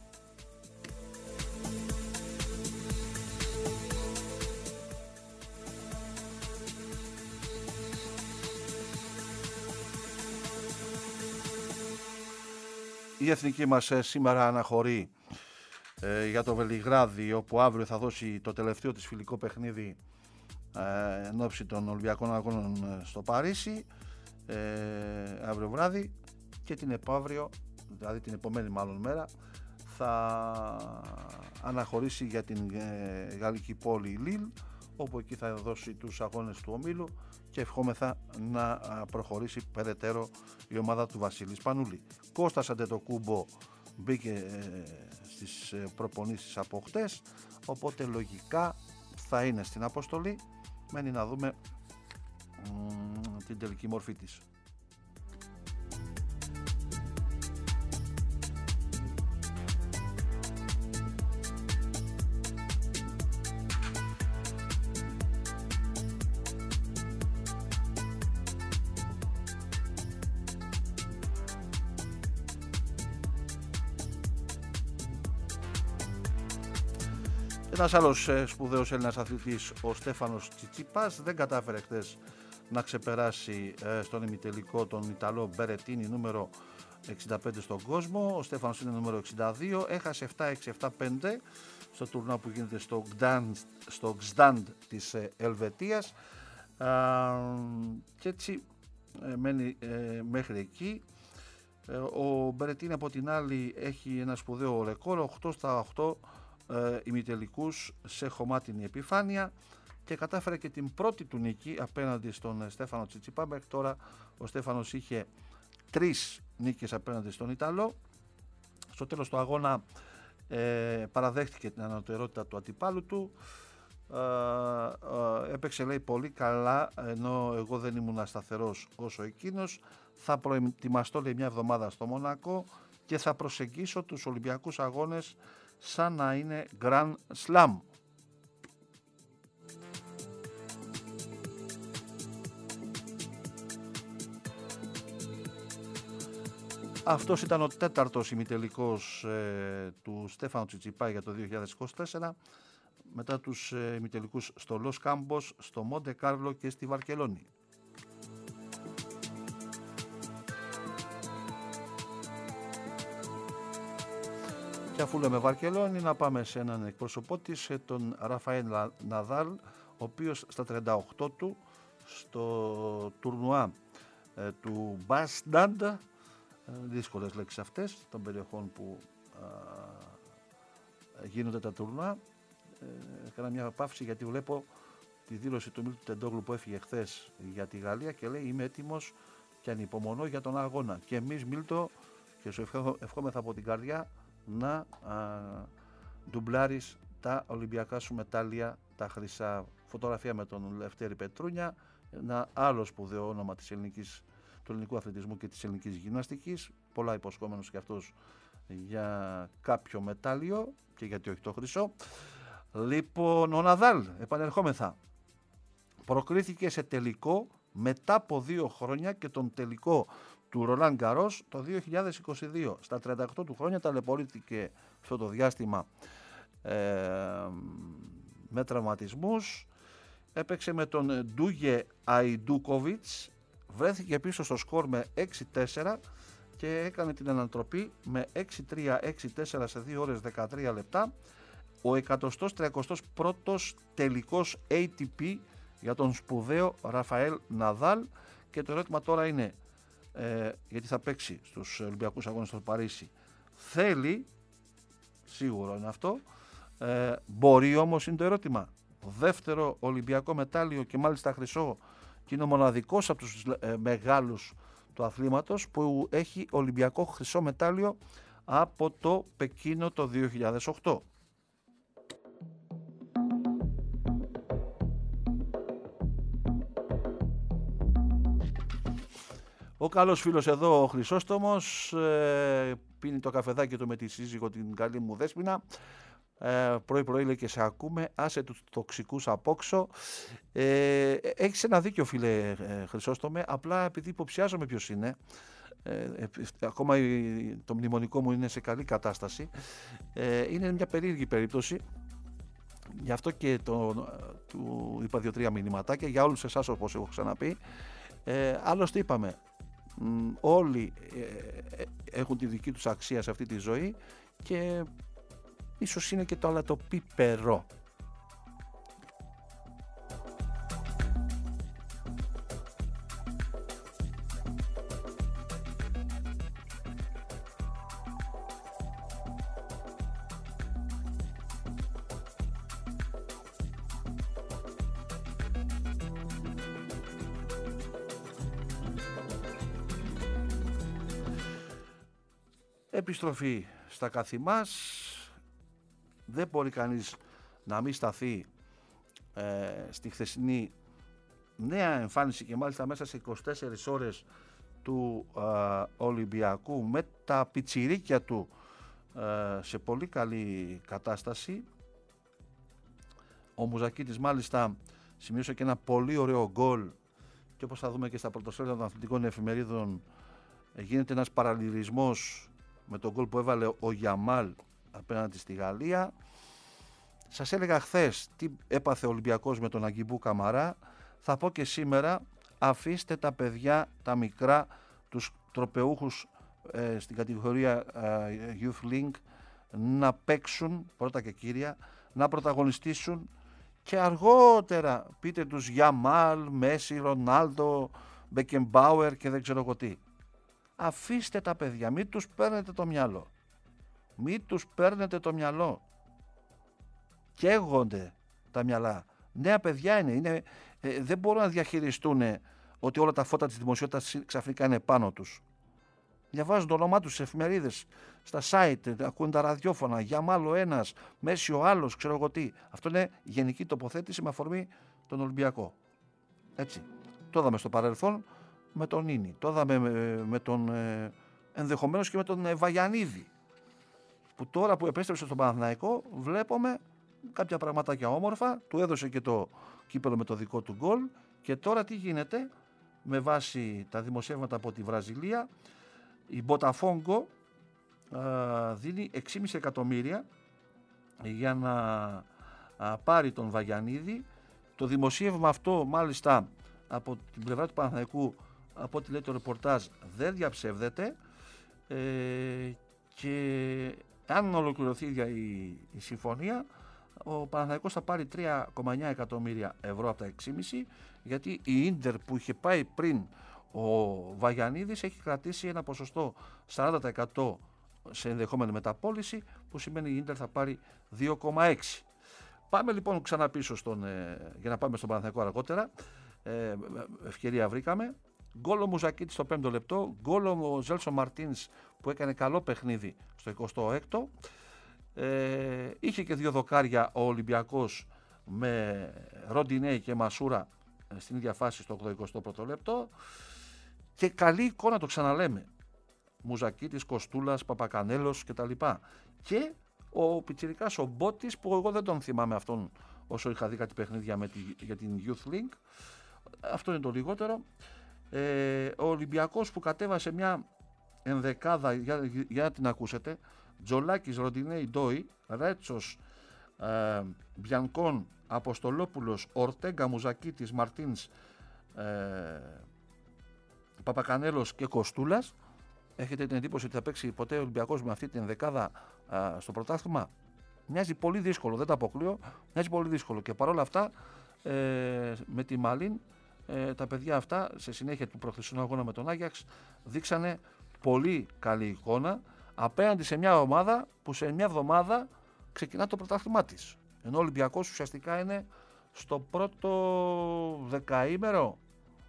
Η εθνική μας σήμερα αναχωρεί για το Βελιγράδι, όπου αύριο θα δώσει το τελευταίο της φιλικό παιχνίδι εν ώψη των Ολυμπιακών Αγώνων στο Παρίσι αύριο βράδυ, και την επαύριο, δηλαδή την επομένη μάλλον μέρα, θα αναχωρήσει για την γαλλική πόλη Λίλ, όπου εκεί θα δώσει τους αγώνες του ομίλου και ευχόμεθα να προχωρήσει περαιτέρω η ομάδα του Βασίλη Σπανούλη. Κώστας Αντετοκούμπο μπήκε στις προπονήσεις από χτες, οπότε λογικά θα είναι στην αποστολή. Μένει να δούμε την τελική μορφή της. Ένας άλλος σπουδαίος Έλληνας αθλητής, ο Στέφανος Τσιτσίπας, δεν κατάφερε χθες να ξεπεράσει στον ημιτελικό τον Ιταλό Μπερετίνι, νούμερο 65 στον κόσμο. Ο Στέφανος είναι νούμερο 62, έχασε 7-6-7-5 στο τουρνά που γίνεται στο Γζντάντ της Ελβετίας, και έτσι μένει μέχρι εκεί. Ο Μπερετίνι από την άλλη έχει ένα σπουδαίο ρεκόρ, 8-8 ημιτελικούς σε χωμάτινη επιφάνεια, και κατάφερε και την πρώτη του νίκη απέναντι στον Στέφανο Τσιτσίπα. Μέχρι τώρα ο Στέφανος είχε 3 νίκες απέναντι στον Ιταλό. Στο τέλος του αγώνα παραδέχτηκε την ανωτερότητα του αντιπάλου του, έπαιξε, λέει, πολύ καλά, ενώ εγώ δεν ήμουν ασταθερός όσο εκείνος. Θα προετοιμαστώ, λέει, μια εβδομάδα στο Μονακό και θα προσεγγίσω τους Ολυμπιακούς Αγώνες σαν να είναι Grand Slam. Αυτός ήταν ο 4ος ημιτελικός του Στέφανου Τσιτσιπά για το 2024, μετά τους ημιτελικούς στο Λος Κάμπος, στο Μοντε Κάρλο και στη Βαρκελόνη. Και αφού λέμε Βαρκελόνη, να πάμε σε έναν εκπρόσωπό της, τον Ραφαέλ Ναδάλ, ο οποίος στα 38 του στο τουρνουά του Μπάσνταντ, δύσκολες λέξεις αυτές, των περιοχών που γίνονται τα τουρνουά, έκανα μια παύση γιατί βλέπω τη δήλωση του Μίλτου Τεντόγλου που έφυγε χθες για τη Γαλλία και λέει: είμαι έτοιμος και ανυπομονώ για τον αγώνα. Και εμείς, Μίλτο, και σου ευχόμεθα από την καρδιά να ντουμπλάρεις τα Ολυμπιακά σου μετάλλια, τα χρυσά. Φωτογραφία με τον Λευτέρη Πετρούνια, ένα άλλο σπουδαίο όνομα του ελληνικού αθλητισμού και της ελληνικής γυμναστικής, πολλά υποσχόμενος και αυτός για κάποιο μετάλλιο, και γιατί όχι το χρυσό. Λοιπόν, ο Ναδάλ, επανερχόμεθα, προκρίθηκε σε τελικό μετά από 2 χρόνια και τον τελικό του Ρολάν Γκαρός το 2022. Στα 38 του χρόνια ταλαιπωρήθηκε αυτό το διάστημα με τραυματισμούς. Έπαιξε με τον Ντούγε Αϊντούκοβιτς, βρέθηκε πίσω στο σκορ με 6-4 και έκανε την ανατροπή με 6-3, 6-4 σε 2 ώρες 13 λεπτά. Ο 131ος τελικός ATP για τον σπουδαίο Ραφαέλ Ναδάλ. Και το ερώτημα τώρα είναι, γιατί θα παίξει στους Ολυμπιακούς Αγώνες στο Παρίσι, θέλει, σίγουρο είναι αυτό, μπορεί όμως, είναι το ερώτημα, δεύτερο Ολυμπιακό μετάλλιο και μάλιστα χρυσό, και είναι ο μοναδικός από τους μεγάλους του αθλήματος που έχει Ολυμπιακό χρυσό μετάλλιο από το Πεκίνο το 2008. Ο καλός φίλος εδώ, ο Χρυσόστομος, πίνει το καφεδάκι του με τη σύζυγο, την καλή μου Δέσποινα. Πρωί-πρωί λέει και σε ακούμε, άσε τους τοξικούς απόξω. Έχεις ένα δίκιο, φίλε Χρυσόστομε, απλά επειδή υποψιάζομαι ποιος είναι, ακόμα το μνημονικό μου είναι σε καλή κατάσταση, είναι μια περίεργη περίπτωση. Γι' αυτό και του είπα 2-3 μηνυματάκια για όλους εσάς, όπως έχω ξαναπεί. Άλλωστε είπαμε, όλοι έχουν τη δική τους αξία σε αυτή τη ζωή και ίσως είναι και το αλατοπίπερο. Επιστροφή στα καθημάς. Δεν μπορεί κανείς να μην σταθεί στη χθεσινή νέα εμφάνιση και μάλιστα μέσα σε 24 ώρες του Ολυμπιακού με τα πιτσιρίκια του σε πολύ καλή κατάσταση. Ο Μουζακίτης μάλιστα σημείωσε και ένα πολύ ωραίο γκολ και όπως θα δούμε και στα πρωτοσέλιδα των αθλητικών εφημερίδων γίνεται ένας παραλληλισμός με τον γκολ που έβαλε ο Γιαμάλ απέναντι στη Γαλλία. Σας έλεγα χθες τι έπαθε ο Ολυμπιακός με τον Αγκιμπού Καμαρά. Θα πω και σήμερα, αφήστε τα παιδιά τα μικρά, τους τροπεούχους στην κατηγορία Youth Link να παίξουν πρώτα και κύρια, να πρωταγωνιστήσουν και αργότερα πείτε τους Γιαμάλ, Μέση, Ρονάλντο, Μπεκεμπάουερ και δεν ξέρω εγώ τι. Αφήστε τα παιδιά, μην τους παίρνετε το μυαλό. Μην τους παίρνετε το μυαλό. Καίγονται τα μυαλά. Νέα παιδιά είναι δεν μπορούν να διαχειριστούν ότι όλα τα φώτα της δημοσιότητας ξαφνικά είναι πάνω τους. Διαβάζουν το όνομά τους στις εφημερίδες, στα site, ακούν τα ραδιόφωνα, Γιαμάλ ο ένας, Μέση ο άλλος, ξέρω εγώ τι. Αυτό είναι γενική τοποθέτηση με αφορμή τον Ολυμπιακό. Έτσι. Το είδαμε στο παρελθόν με τον Ίνι, το είδαμε με τον ενδεχομένως και με τον Βαγιανίδη. Που τώρα που επέστρεψε στον Παναθηναϊκό βλέπουμε κάποια πραγματάκια όμορφα, του έδωσε και το κύπελο με το δικό του γκολ και τώρα τι γίνεται με βάση τα δημοσιεύματα από τη Βραζιλία. Η Μποταφόγκο δίνει 6,5 εκατομμύρια για να πάρει τον Βαγιανίδη. Το δημοσίευμα αυτό μάλιστα από την πλευρά του Παναθηναϊκού, από ό,τι λέει το ρεπορτάζ, δεν διαψεύδεται και αν ολοκληρωθεί η συμφωνία, ο Παναθηναϊκός θα πάρει 3,9 εκατομμύρια ευρώ από τα 6,5, γιατί η Ίντερ που είχε πάει πριν ο Βαγιανίδης έχει κρατήσει ένα ποσοστό 40% σε ενδεχόμενη μεταπώληση, που σημαίνει η Ίντερ θα πάρει 2,6. Πάμε λοιπόν ξανά πίσω για να πάμε στον Παναθηναϊκό αργότερα. Ευκαιρία βρήκαμε. Γκόλ ο Μουζακίτης στο 5ο λεπτό, γκόλ ο Ζέλσον Μαρτίνς που έκανε καλό παιχνίδι στο 26ο. Είχε και 2 δοκάρια ο Ολυμπιακός με Ροντινέι και Μασούρα στην ίδια φάση στο 81ο λεπτό. Και καλή εικόνα, το ξαναλέμε. Μουζακίτης, Κοστούλας, Παπακανέλος κτλ. Και ο πιτσιρικάς ο Μπότης, που εγώ δεν τον θυμάμαι αυτόν όσο είχα δει κάτι παιχνίδια για την Youth Link. Αυτό είναι το λιγότερο. Ο Ολυμπιακός που κατέβασε μια ενδεκάδα, για να την ακούσετε: Τζολάκης, Ροντινέι, Ντόι, Ρέτσος, Μπιανκόν, Αποστολόπουλος, Ορτέγκα, Μουζακίτης, Μαρτίνς, Παπακανέλος και Κοστούλας. Έχετε την εντύπωση ότι θα παίξει ποτέ ο Ολυμπιακός με αυτή την ενδεκάδα στο πρωτάθλημα? Μοιάζει πολύ δύσκολο, δεν τα αποκλείω, μοιάζει πολύ δύσκολο. Και παρόλα αυτά με τη Μαλίν τα παιδιά αυτά σε συνέχεια του προχθεσινού αγώνα με τον Άγιαξ δείξανε πολύ καλή εικόνα απέναντι σε μια ομάδα που σε μια εβδομάδα ξεκινά το πρωτάθλημά της. Ενώ ο Ολυμπιακός ουσιαστικά είναι στο πρώτο δεκαήμερο,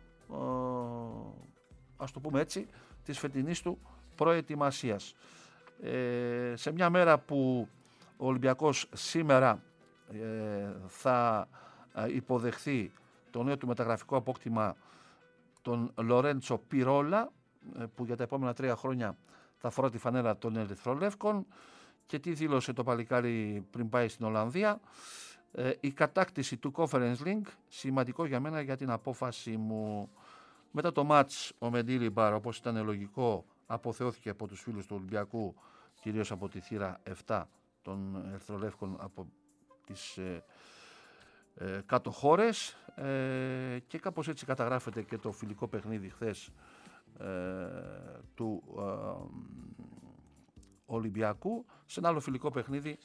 ας το πούμε έτσι, της φετινής του προετοιμασίας. Σε μια μέρα που ο Ολυμπιακός σήμερα θα υποδεχθεί το νέο του μεταγραφικό απόκτημα, τον Λορέντσο Πιρόλα, που για τα επόμενα 3 χρόνια θα φορά τη φανέλα των Ερυθρολεύκων. Και τι δήλωσε το παλικάρι πριν πάει στην Ολλανδία? Η κατάκτηση του Conference Link, σημαντικό για μένα για την απόφαση μου. Μετά το μάτς ο Μεντίλιμπαρ, όπως ήταν λογικό, αποθεώθηκε από τους φίλους του Ολυμπιακού, κυρίως από τη θύρα 7 των Ερυθρολεύκων από τις κάτω χώρες, και κάπως έτσι καταγράφεται και το φιλικό παιχνίδι χθες του Ολυμπιακού. Σε ένα άλλο φιλικό παιχνίδι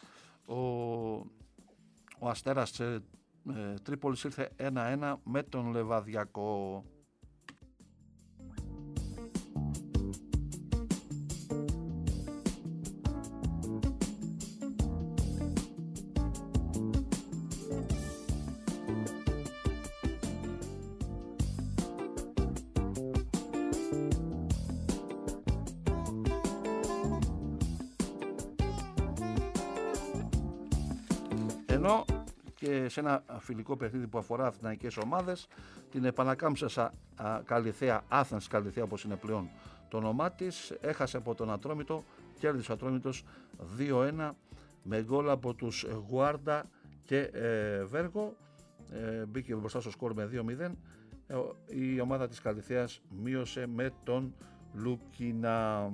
ο Αστέρας Τρίπολης ήρθε 1-1 με τον Λεβαδιακό. Ενώ και σε ένα φιλικό παιχνίδι που αφορά αθηναϊκές ομάδες την επανακάμψασα Καλιθέα, Athens Καλιθέα όπως είναι πλέον το όνομά της, έχασε από τον Ατρόμητο, κέρδισε ο Ατρόμητος 2-1 με γκολ από τους Γουάρντα και Βέργο, μπήκε μπροστά στο σκορ με 2-0, η ομάδα της Καλιθέας μείωσε με τον Λούκινα.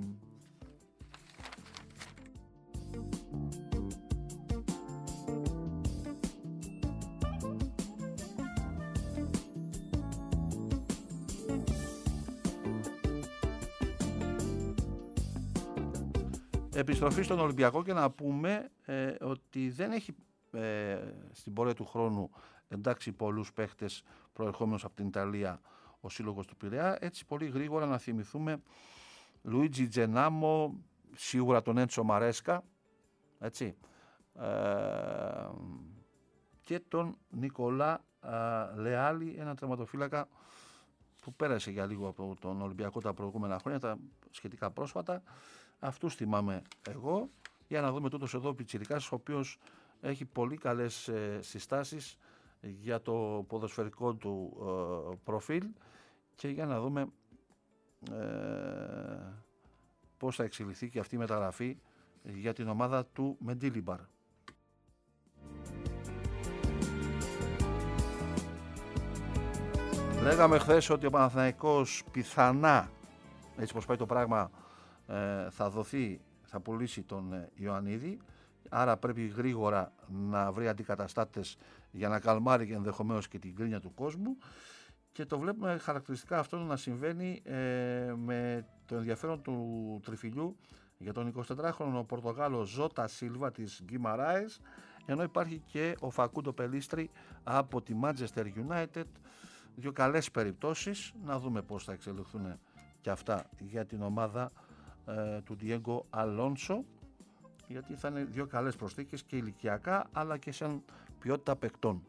Επιστροφή στον Ολυμπιακό και να πούμε ότι δεν έχει στην πορεία του χρόνου εντάξει πολλούς παίχτες προερχόμενους από την Ιταλία ο σύλλογος του Πειραιά. Έτσι πολύ γρήγορα να θυμηθούμε Λουίτζι Τζενάμο, σίγουρα τον Έντσο Μαρέσκα, έτσι, και τον Νικολά Λεάλη, ένα τερματοφύλακα που πέρασε για λίγο από τον Ολυμπιακό τα προηγούμενα χρόνια, τα σχετικά πρόσφατα. Αυτούς θυμάμαι εγώ, για να δούμε τούτος εδώ ο πιτσιρικάς, ο οποίος έχει πολύ καλές συστάσεις για το ποδοσφαιρικό του προφίλ, και για να δούμε πώς θα εξελιχθεί και αυτή η μεταγραφή για την ομάδα του Μεντίλιμπαρ. Λέγαμε χθες ότι ο Παναθηναϊκός πιθανά, έτσι πως πάει το πράγμα, θα πουλήσει τον Ιωαννίδη, άρα πρέπει γρήγορα να βρει αντικαταστάτες για να καλμάρει και ενδεχομένως και την γκρίνια του κόσμου, και το βλέπουμε χαρακτηριστικά αυτό να συμβαίνει με το ενδιαφέρον του τριφυλιού για τον 24χρονο Πορτογάλο Ζώτα Σίλβα της Γκιμαράες, ενώ υπάρχει και ο Φακούντο Πελίστρι από τη Manchester United. Δύο καλές περιπτώσεις, να δούμε πώς θα εξελιχθούν και αυτά για την ομάδα του Διέγκο Αλόνσο, γιατί θα είναι δύο καλές προσθήκες και ηλικιακά αλλά και σαν ποιότητα παικτών.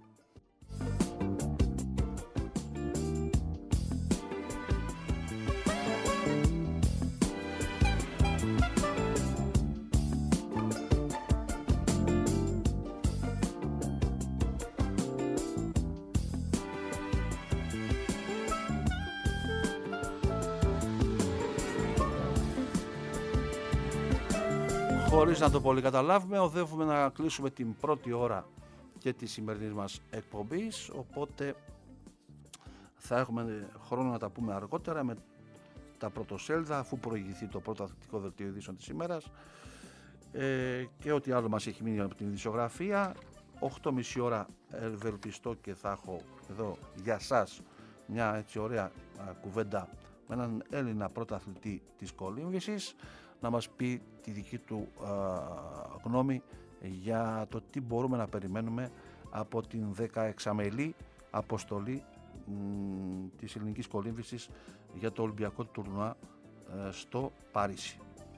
Χωρίς να το πολύ καταλάβουμε, οδεύουμε να κλείσουμε την πρώτη ώρα και τη σημερινής μας εκπομπής, οπότε θα έχουμε χρόνο να τα πούμε αργότερα με τα πρωτοσέλιδα, αφού προηγηθεί το πρώτο αθλητικό δελτίο ειδήσεων της ημέρας, και ό,τι άλλο μας έχει μείνει από την ειδησιογραφία. 8.30 ώρα ευελπιστώ και θα έχω εδώ για σας μια έτσι ωραία κουβέντα με έναν Έλληνα πρωταθλητή της κολύμβησης, να μας πει τη δική του γνώμη για το τι μπορούμε να περιμένουμε από την 16μελή αποστολή της ελληνικής κολύμβησης για το Ολυμπιακό τουρνουά στο Παρίσι.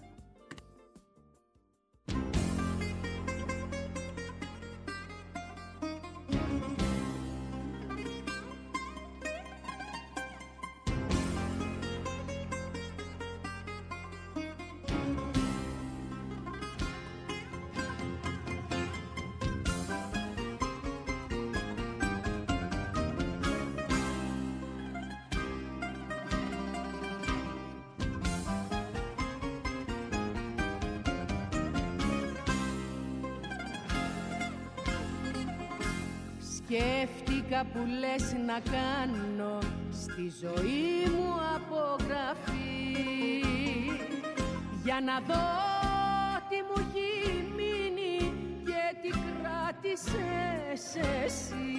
Σκέφτηκα που λες να κάνω στη ζωή μου απογραφή, για να δω τι μου έχει μείνει και τι κράτησες εσύ.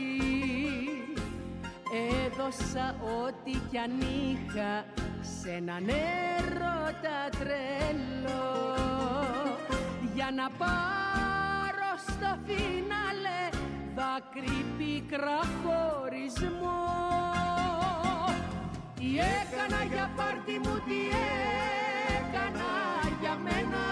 Έδωσα ό,τι κι αν είχα σε έναν έρωτα τρελό, για να πάρω στο φινάλε δάκρυ πίκρα χωρισμό. Τι έκανα για πάρτι μου, τι έκανα για μένα.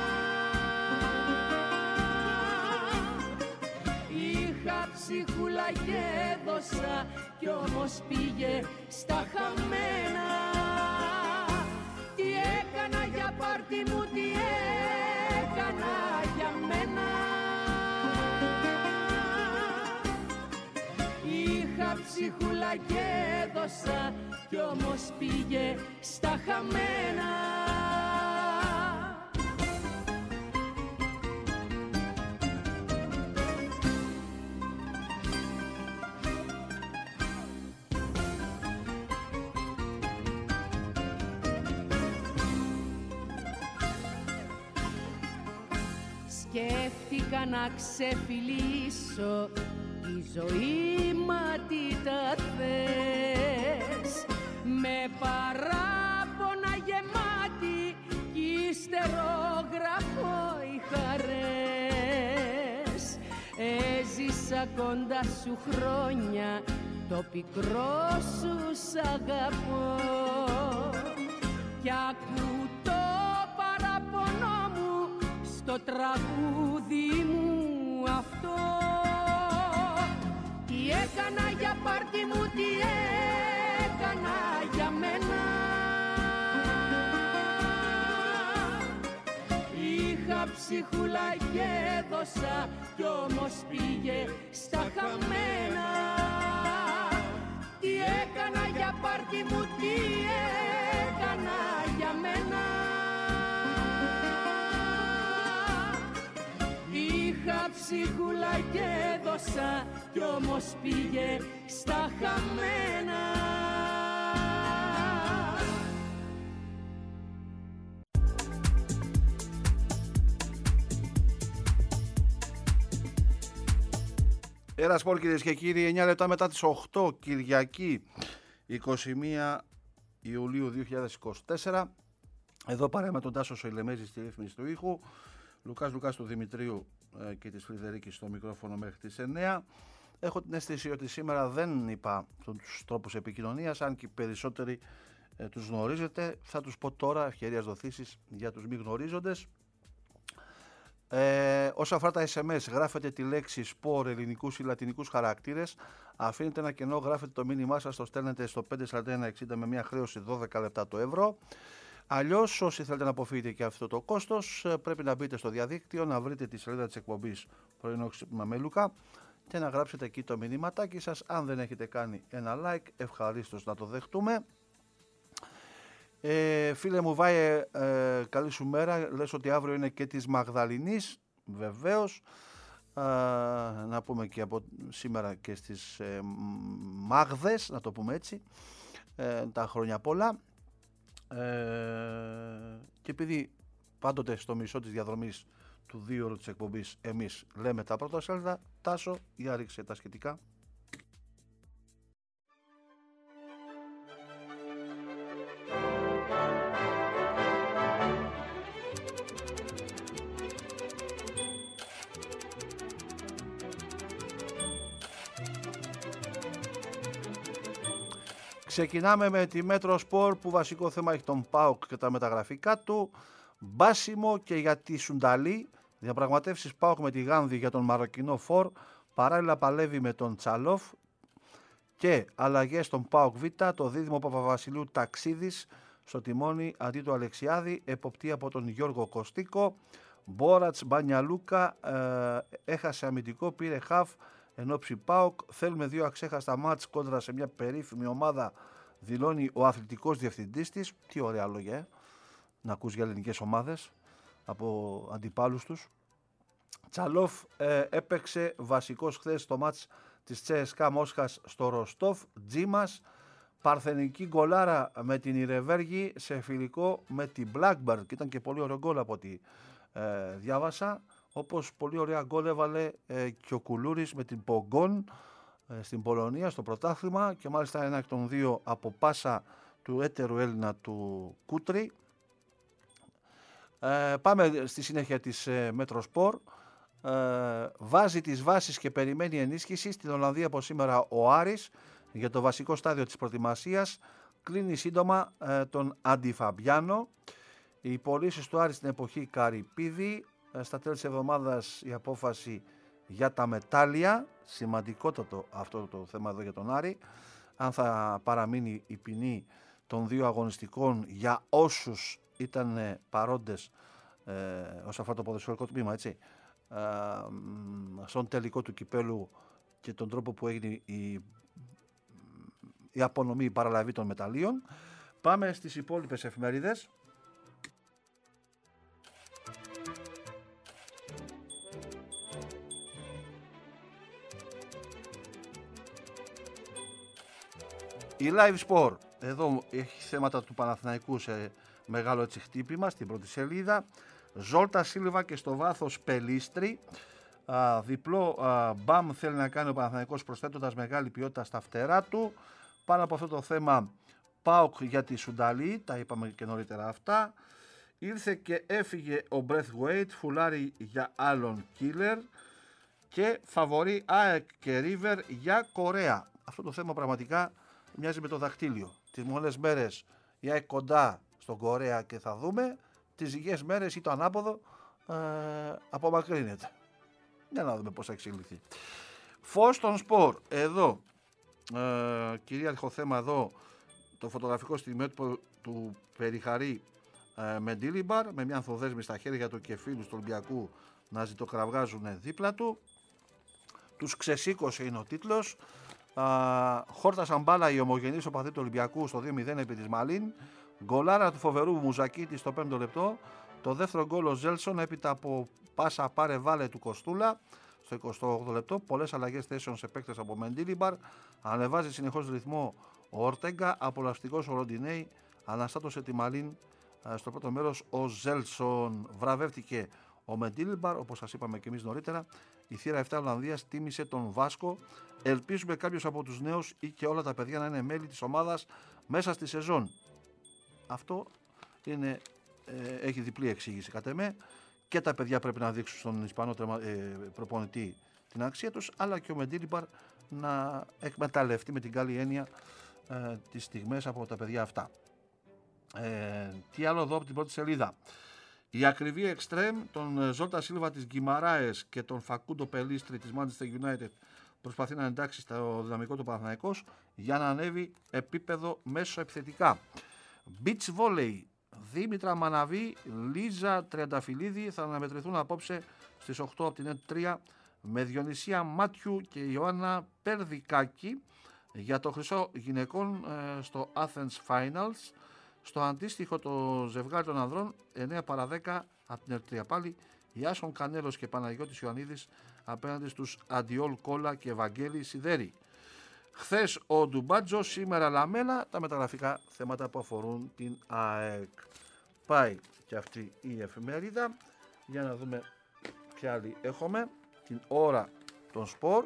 Είχα ψυχούλα και έδωσα κι όμως πήγε στα χαμένα. Τι έκανα για πάρτι μου, τι έκανα για μένα. Είχα ψυχούλα και έδωσα κι όμως πήγε στα χαμένα. Σκέφτηκα να ξεφυλίσω τη ζωή, μα τι τα θες, με παράπονα γεμάτη κι ύστερογραφώ οι χαρές. Έζησα κοντά σου χρόνια, το πικρό σου σ' αγαπώ κι ακού το παραπονό μου στο τραγούδι μου αυτό. Τι έκανα για πάρτι μου, τι έκανα για μένα. Είχα ψυχούλα και έδωσα κι όμως πήγε στα χαμένα. Τι έκανα για πάρτι μου, τι έκανα για μένα. Είχα ψυχούλα και έδωσα κι όμως πήγε στα χαμένα. Ερασπόλ, κυρίες και κύριοι, 9 λεπτά μετά τις 8, Κυριακή 21 Ιουλίου 2024. Εδώ παρέα με τον Τάσο Σοηλεμέζη στη ρύθμιση του ήχου, Λουκάς του Δημητρίου και της Φρυδερίκης στο μικρόφωνο μέχρι τις 9. Έχω την αίσθηση ότι σήμερα δεν είπα τους τρόπους επικοινωνίας, αν και οι περισσότεροι τους γνωρίζετε. Θα τους πω τώρα, ευκαιρίας δοθήσεις για τους μη γνωρίζοντες. Όσον αφορά τα SMS, γράφετε τη λέξη σπορ, ελληνικούς ή λατινικούς χαρακτήρες, αφήνετε ένα κενό, γράφετε το μήνυμά σας, το στέλνετε στο 54160 με μια χρέωση 12 λεπτά το ευρώ. Αλλιώς, όσοι θέλετε να αποφύγετε και αυτό το κόστος, πρέπει να μπείτε στο διαδίκτυο, να βρείτε τη σελίδα της εκπομπής Πρωινό Ξύπνημα με Λουκά και να γράψετε εκεί το μηνύματάκι σας. Αν δεν έχετε κάνει ένα like, ευχαρίστως να το δεχτούμε. Φίλε μου Βάιε, καλή σου μέρα. Λες ότι αύριο είναι και της Μαγδαληνής. Βεβαίως. Να πούμε και από σήμερα και στις Μάγδες, να το πούμε έτσι. Τα χρόνια πολλά. Και επειδή πάντοτε στο μισό της διαδρομής του 2 ώρου της εκπομπής εμείς λέμε τα πρώτα σέλιδα, Τάσο, για ρίξε τα σχετικά. Ξεκινάμε με τη Μέτρο Σπορ, που βασικό θέμα έχει τον ΠΑΟΚ και τα μεταγραφικά του. Μπάσιμο και για τη Σουνταλή. Διαπραγματεύσεις ΠΑΟΚ με τη Γάνδη για τον Μαροκινό Φορ. Παράλληλα παλεύει με τον Τσαλόφ. Και αλλαγές στον ΠΑΟΚ Β. Το δίδυμο Παπαβασιλείου Ταξίδης στο τιμόνι αντί του Αλεξιάδη. Εποπτεία από τον Γιώργο Κωστίκο. Μπόρατς Μπανιαλούκα έχασε αμυντικό, πήρε χαφ. Ενόψει ΠΑΟΚ, θέλουμε 2 αξέχαστα μάτς κόντρα σε μια περίφημη ομάδα, δηλώνει ο αθλητικός διευθυντής της. Τι ωραία λόγια, να ακούς για ελληνικές ομάδες από αντιπάλους τους. Τσαλόφ έπαιξε βασικός χθες στο μάτς της CSKA Μόσχας στο Ροστόφ. Τζίμας, παρθενική γκολάρα με την Ιρεβέργη σε φιλικό με την Blackbird, και ήταν και πολύ ωραίο γκολ από ό,τι διάβασα. Όπως πολύ ωραία γκολ έβαλε και ο Κουλούρης με την Πογκόν στην Πολωνία στο πρωτάθλημα, και μάλιστα ένα εκ των δύο από πάσα του έτερου Έλληνα του Κούτρι. Πάμε στη συνέχεια της Μέτροσπορ. Βάζει τις βάσεις και περιμένει ενίσχυση. Στην Ολλανδία από σήμερα ο Άρης για το βασικό στάδιο της προετοιμασίας. Κλείνει σύντομα τον Αντιφαμπιάνο. Οι πωλήσεις του Άρη στην εποχή Καρυπίδη. Στα τέλη της εβδομάδας η απόφαση για τα μετάλλια. Σημαντικότατο αυτό το θέμα εδώ για τον Άρη. Αν θα παραμείνει η ποινή των 2 αγωνιστικών για όσους ήταν παρόντες όσον αφορά το ποδοσφαιρικό τμήμα, έτσι, στον τελικό του κυπέλου, και τον τρόπο που έγινε η η απονομή, η παραλαβή των μεταλλίων. Πάμε στις υπόλοιπες εφημερίδες. Η Live Sport, εδώ έχει θέματα του Παναθηναϊκού σε μεγάλο έτσι χτύπημα στην πρώτη σελίδα. Ζόλτα Σίλβα και στο βάθος Πελίστρη. Διπλό μπαμ θέλει να κάνει ο Παναθηναϊκός προσθέτοντας μεγάλη ποιότητα στα φτερά του. Πάνω από αυτό το θέμα ΠΑΟΚ για τη Σουνταλή, τα είπαμε και νωρίτερα αυτά. Ήρθε και έφυγε ο Braithwaite, φουλάρι για άλλον killer. Και φαβορεί ΑΕΚ και River για Κορέα. Αυτό το θέμα πραγματικά μοιάζει με το δαχτύλιο. Τις μόνες μέρες η ΑΕΚ κοντά στον Κορέα και θα δούμε. Τις ζυγές μέρες ή το ανάποδο απομακρύνεται. Για να δούμε πώς θα εξελιχθεί. Φως των σπορ. Εδώ κυρίαρχο θέμα εδώ το φωτογραφικό στιγμιότυπο του Περιχαρή Μεντίλιμπαρ με μια ανθοδέσμη στα χέρια του και φίλους του Ολυμπιακού να ζητοκραυγάζουν δίπλα του. Τους ξεσήκωσε είναι ο τίτλος. Χόρτασαν μπάλα οι ομογενείς οπαδοί του Ολυμπιακού στο 2-0 επί της Μαλίν. Γκολάρα του φοβερού Μουζακίτη στο 5ο λεπτό. Το δεύτερο γκολ ο Ζέλσον έπειτα από πάσα πάρε βάλε του Κοστούλα στο 28ο λεπτό. Πολλές αλλαγές θέσεων σε παίκτες από Μεντίλιμπαρ. Ανεβάζει συνεχώς ρυθμό ο Ορτέγκα. Απολαυστικός ο Ροντινέη. Αναστάτωσε τη Μαλίν στο πρώτο μέρος ο Ζέλσον. Βραβεύτηκε ο Μεντίλιμπαρ, όπως σας είπαμε και εμείς νωρίτερα. Η θύρα 7 Ολλανδίας τίμησε τον Βάσκο. Ελπίζουμε κάποιος από τους νέους ή και όλα τα παιδιά να είναι μέλη της ομάδας μέσα στη σεζόν. Αυτό είναι, έχει διπλή εξήγηση κατ' εμέ. Και τα παιδιά πρέπει να δείξουν στον Ισπανό προπονητή την αξία τους, αλλά και ο Μεντίλιμπαρ να εκμεταλλευτεί με την καλή έννοια τις στιγμές από τα παιδιά αυτά. Τι άλλο εδώ από την πρώτη σελίδα. Η ακριβή εξτρέμ, τον Ζόλτα Σίλβα της Γκιμαράες και τον Φακούντο Πελίστρη της Manchester United προσπαθεί να εντάξει στο δυναμικό του Παναθηναϊκός για να ανέβει επίπεδο μέσω επιθετικά. Beach Volley, Δήμητρα Μαναβή, Λίζα Τριανταφυλλίδη θα αναμετρηθούν απόψε στις 8 από την ΕΤ3 με Διονυσία Μάτιου και Ιωάννα Περδικάκη για το χρυσό γυναικών στο Athens Finals. Στο αντίστοιχο το ζευγάρι των ανδρών 9 παρα 10 από την ΕΤ3 πάλι Ιάσον Κανέλος και Παναγιώτης Ιωαννίδης απέναντι στους Αντιόλ Κόλλα και Βαγγέλη Σιδέρη. Χθες ο Ντουμπάτζο, σήμερα Λαμέλα, τα μεταγραφικά θέματα που αφορούν την ΑΕΚ. Πάει και αυτή η εφημερίδα. Για να δούμε ποια άλλη έχουμε. Την ώρα των σπορ.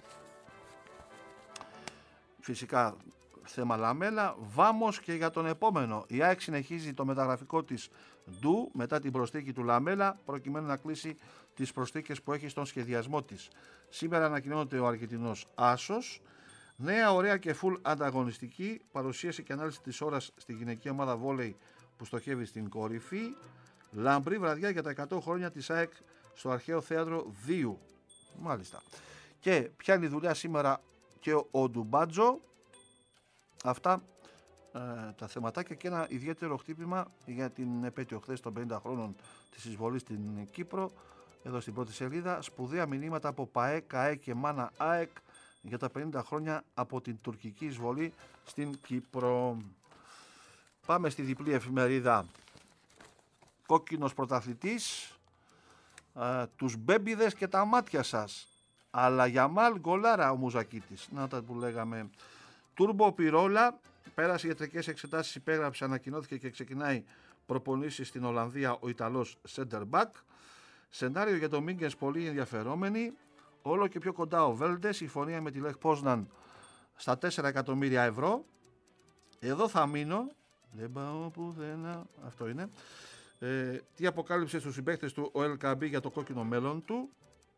Φυσικά θέμα Λαμέλα. Βάμος και για τον επόμενο. Η ΑΕΚ συνεχίζει το μεταγραφικό της Ντου μετά την προσθήκη του Λαμέλα προκειμένου να κλείσει τις προσθήκες που έχει στον σχεδιασμό της. Σήμερα ανακοινώνεται ο Αργεντινός Άσος. Νέα, ωραία και full ανταγωνιστική παρουσίαση και ανάλυση της ώρας στη γυναικεία ομάδα βόλεϊ που στοχεύει στην κορυφή. Λαμπρή βραδιά για τα 100 χρόνια της ΑΕΚ στο Αρχαίο Θέατρο Δίου. Μάλιστα. Και πιάνει δουλειά σήμερα και ο Ντουμπάτζο. Αυτά τα θεματάκια και ένα ιδιαίτερο χτύπημα για την επέτειο χθες των 50 χρόνων της εισβολής στην Κύπρο. Εδώ στην πρώτη σελίδα σπουδαία μηνύματα από ΠΑΕ, ΚΑΕ και ΜΑΝΑ ΑΕΚ για τα 50 χρόνια από την τουρκική εισβολή στην Κύπρο. Πάμε στη διπλή εφημερίδα. Κόκκινος πρωταθλητής, τους μπέμπιδες και τα μάτια σας. Αλλά για μάλ γκολάρα ο Μουζακίτης. Να τα που λέγαμε. Τούρμπο Πυρόλα, πέρασε ιατρικές εξετάσεις, υπέγραψε, ανακοινώθηκε και ξεκινάει προπονήσεις στην Ολλανδία ο Ιταλός center back. Σενάριο για το Μίγκενς πολύ ενδιαφερόμενοι. Όλο και πιο κοντά ο Βέλντε, συμφωνία με τη Λεχ Πόσναν στα 4 εκατομμύρια ευρώ. Εδώ θα μείνω. Δεν πάω πουθενά. Αυτό είναι. Τι αποκάλυψε στους συμπαίκτες του ο LKB για το κόκκινο μέλλον του.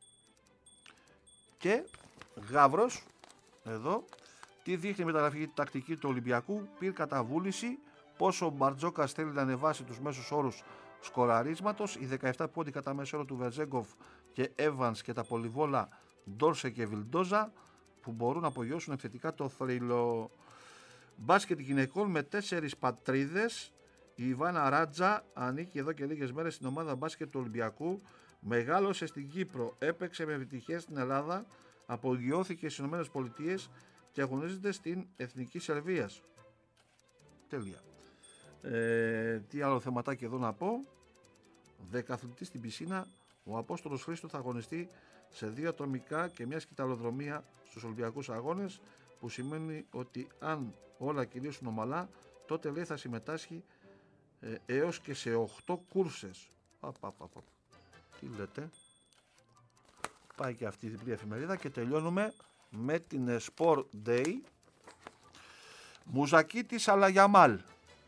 Και Γαύρος, εδώ, τι δείχνει η μεταγραφική τακτική του Ολυμπιακού. Πήρε καταβούληση πόσο ο Μπαρτζόκας θέλει να ανεβάσει τους μέσους όρους σκοραρίσματος. Οι 17 πόντοι κατά μέσο όρο του Βερζέγκοφ και Evans και τα πολυβόλα Ντόρσε και Βιλντόζα που μπορούν να απογειώσουν επιθετικά το θρύλο. Μπάσκετ γυναικών με 4 πατρίδες. Η Ιβάνα Ράτζα ανήκει εδώ και λίγες μέρες στην ομάδα μπάσκετ του Ολυμπιακού. Μεγάλωσε στην Κύπρο, έπαιξε με επιτυχία στην Ελλάδα, απογειώθηκε στις ΗΠΑ και αγωνίζεται στην Εθνική Σερβίας. Τέλεια. Τι άλλο θεματάκι εδώ να πω. Δεκαθλητής στην πισίνα, ο Απόστολος Χρήστο θα αγωνιστεί σε 2 ατομικά και μια σκηταλοδρομία στους Ολυμπιακούς Αγώνες, που σημαίνει ότι αν όλα κυλήσουν ομαλά, τότε λέει θα συμμετάσχει έως και σε 8 κούρσες. Τι λέτε. Πάει και αυτή η διπλή εφημερίδα και τελειώνουμε με την Sport Day. Μουζακίτης Αλαγιαμάλ.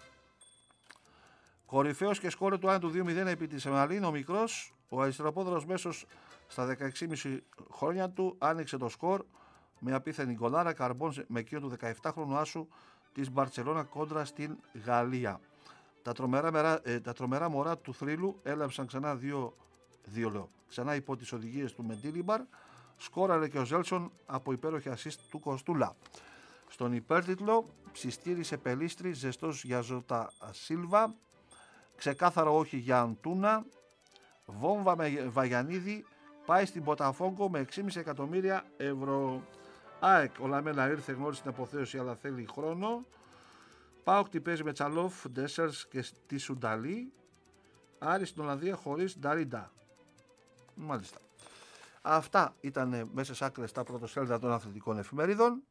Κορυφαίος και σκόρε του 1-2-0 επί της Εμαλίν, ο μικρός, ο αριστεροπόδρος μέσος στα 16,5 χρόνια του άνοιξε το σκορ με απίθανη γκολάρα καρμπών με εκείνο του 17χρονου άσου της Μπαρτσελώνα κόντρα στην Γαλλία. Τα τρομερά μωρά του θρύλου έλαψαν ξανά ξανά υπό τις οδηγίες του Μεντίλιμπαρ. Σκόραρε και ο Ζέλσον από υπέροχη ασίστ του Κοστούλα. Στον υπέρτιτλο ψιστήρισε Πελίστρη, ζεστός για Ζώτα Σίλβα, ξεκάθαρο όχι για Αντούνα, βόμβα με Βαγιανίδη, πάει στην Ποταφόγκο με 6,5 εκατομμύρια ευρώ. ΑΕΚ, ο Λαμέλα ήρθε, γνώρισε την αποθέωση αλλά θέλει χρόνο. ΠΑΟΚ τι παίζει με Τσαλόφ, Ντέσσερς και τη Σουνταλή. Άρη στην Ολλανδία χωρίς Νταρίντα. Μάλιστα. Αυτά ήταν μέσα σε άκρες τα πρωτοσέλιδα των αθλητικών εφημερίδων.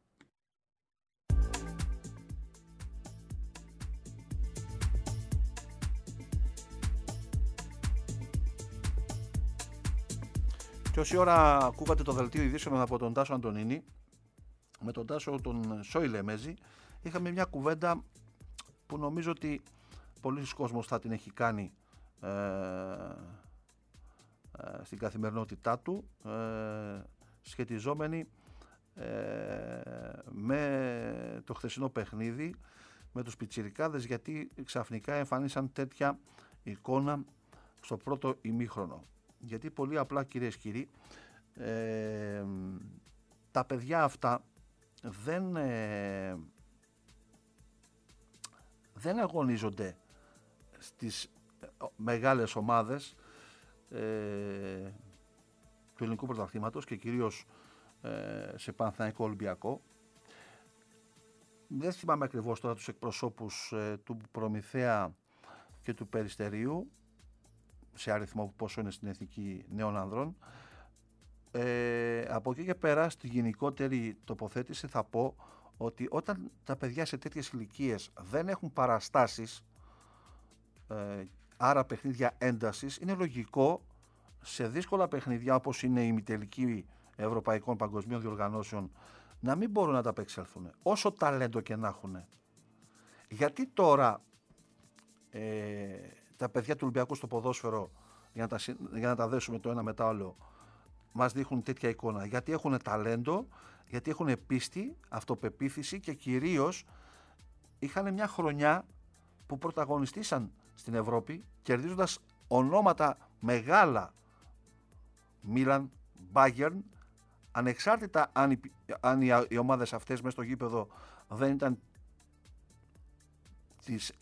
Και όση ώρα ακούγατε το δελτίο ειδήσεων από τον Τάσο Αντωνίνη, με τον Τάσο τον Σόιλε Μέζη, είχαμε μια κουβέντα που νομίζω ότι πολλοί κόσμος θα την έχει κάνει στην καθημερινότητά του, σχετιζόμενη με το χθεσινό παιχνίδι με τους πιτσιρικάδες, γιατί ξαφνικά εμφανίσαν τέτοια εικόνα στο πρώτο ημίχρονο. Γιατί πολύ απλά, κυρίες και κύριοι, τα παιδιά αυτά δεν αγωνίζονται στις μεγάλες ομάδες του ελληνικού πρωταθλήματος και κυρίως σε Παναθηναϊκό Ολυμπιακό. Δεν θυμάμαι ακριβώς τώρα τους εκπροσώπους του Προμηθέα και του Περιστερίου σε αριθμό πόσο είναι στην Εθνική Νέων Ανδρών. Από εκεί και πέρα στη γενικότερη τοποθέτηση θα πω ότι όταν τα παιδιά σε τέτοιες ηλικίες δεν έχουν παραστάσεις, άρα παιχνίδια έντασης, είναι λογικό σε δύσκολα παιχνίδια όπως είναι η ημιτελική ευρωπαϊκών παγκοσμίων διοργανώσεων να μην μπορούν να τα απεξέλθουν όσο ταλέντο και να έχουν. Γιατί τώρα τα παιδιά του Ολυμπιακού στο ποδόσφαιρο, για να τα δέσουμε το ένα μετά άλλο, μας δείχνουν τέτοια εικόνα? Γιατί έχουν ταλέντο, γιατί έχουν πίστη, αυτοπεποίθηση και κυρίως είχαν μια χρονιά που πρωταγωνιστήσαν στην Ευρώπη, κερδίζοντας ονόματα μεγάλα, Μίλαν, Μπάγερν, ανεξάρτητα αν οι ομάδες αυτές μέσα στο γήπεδο δεν ήταν της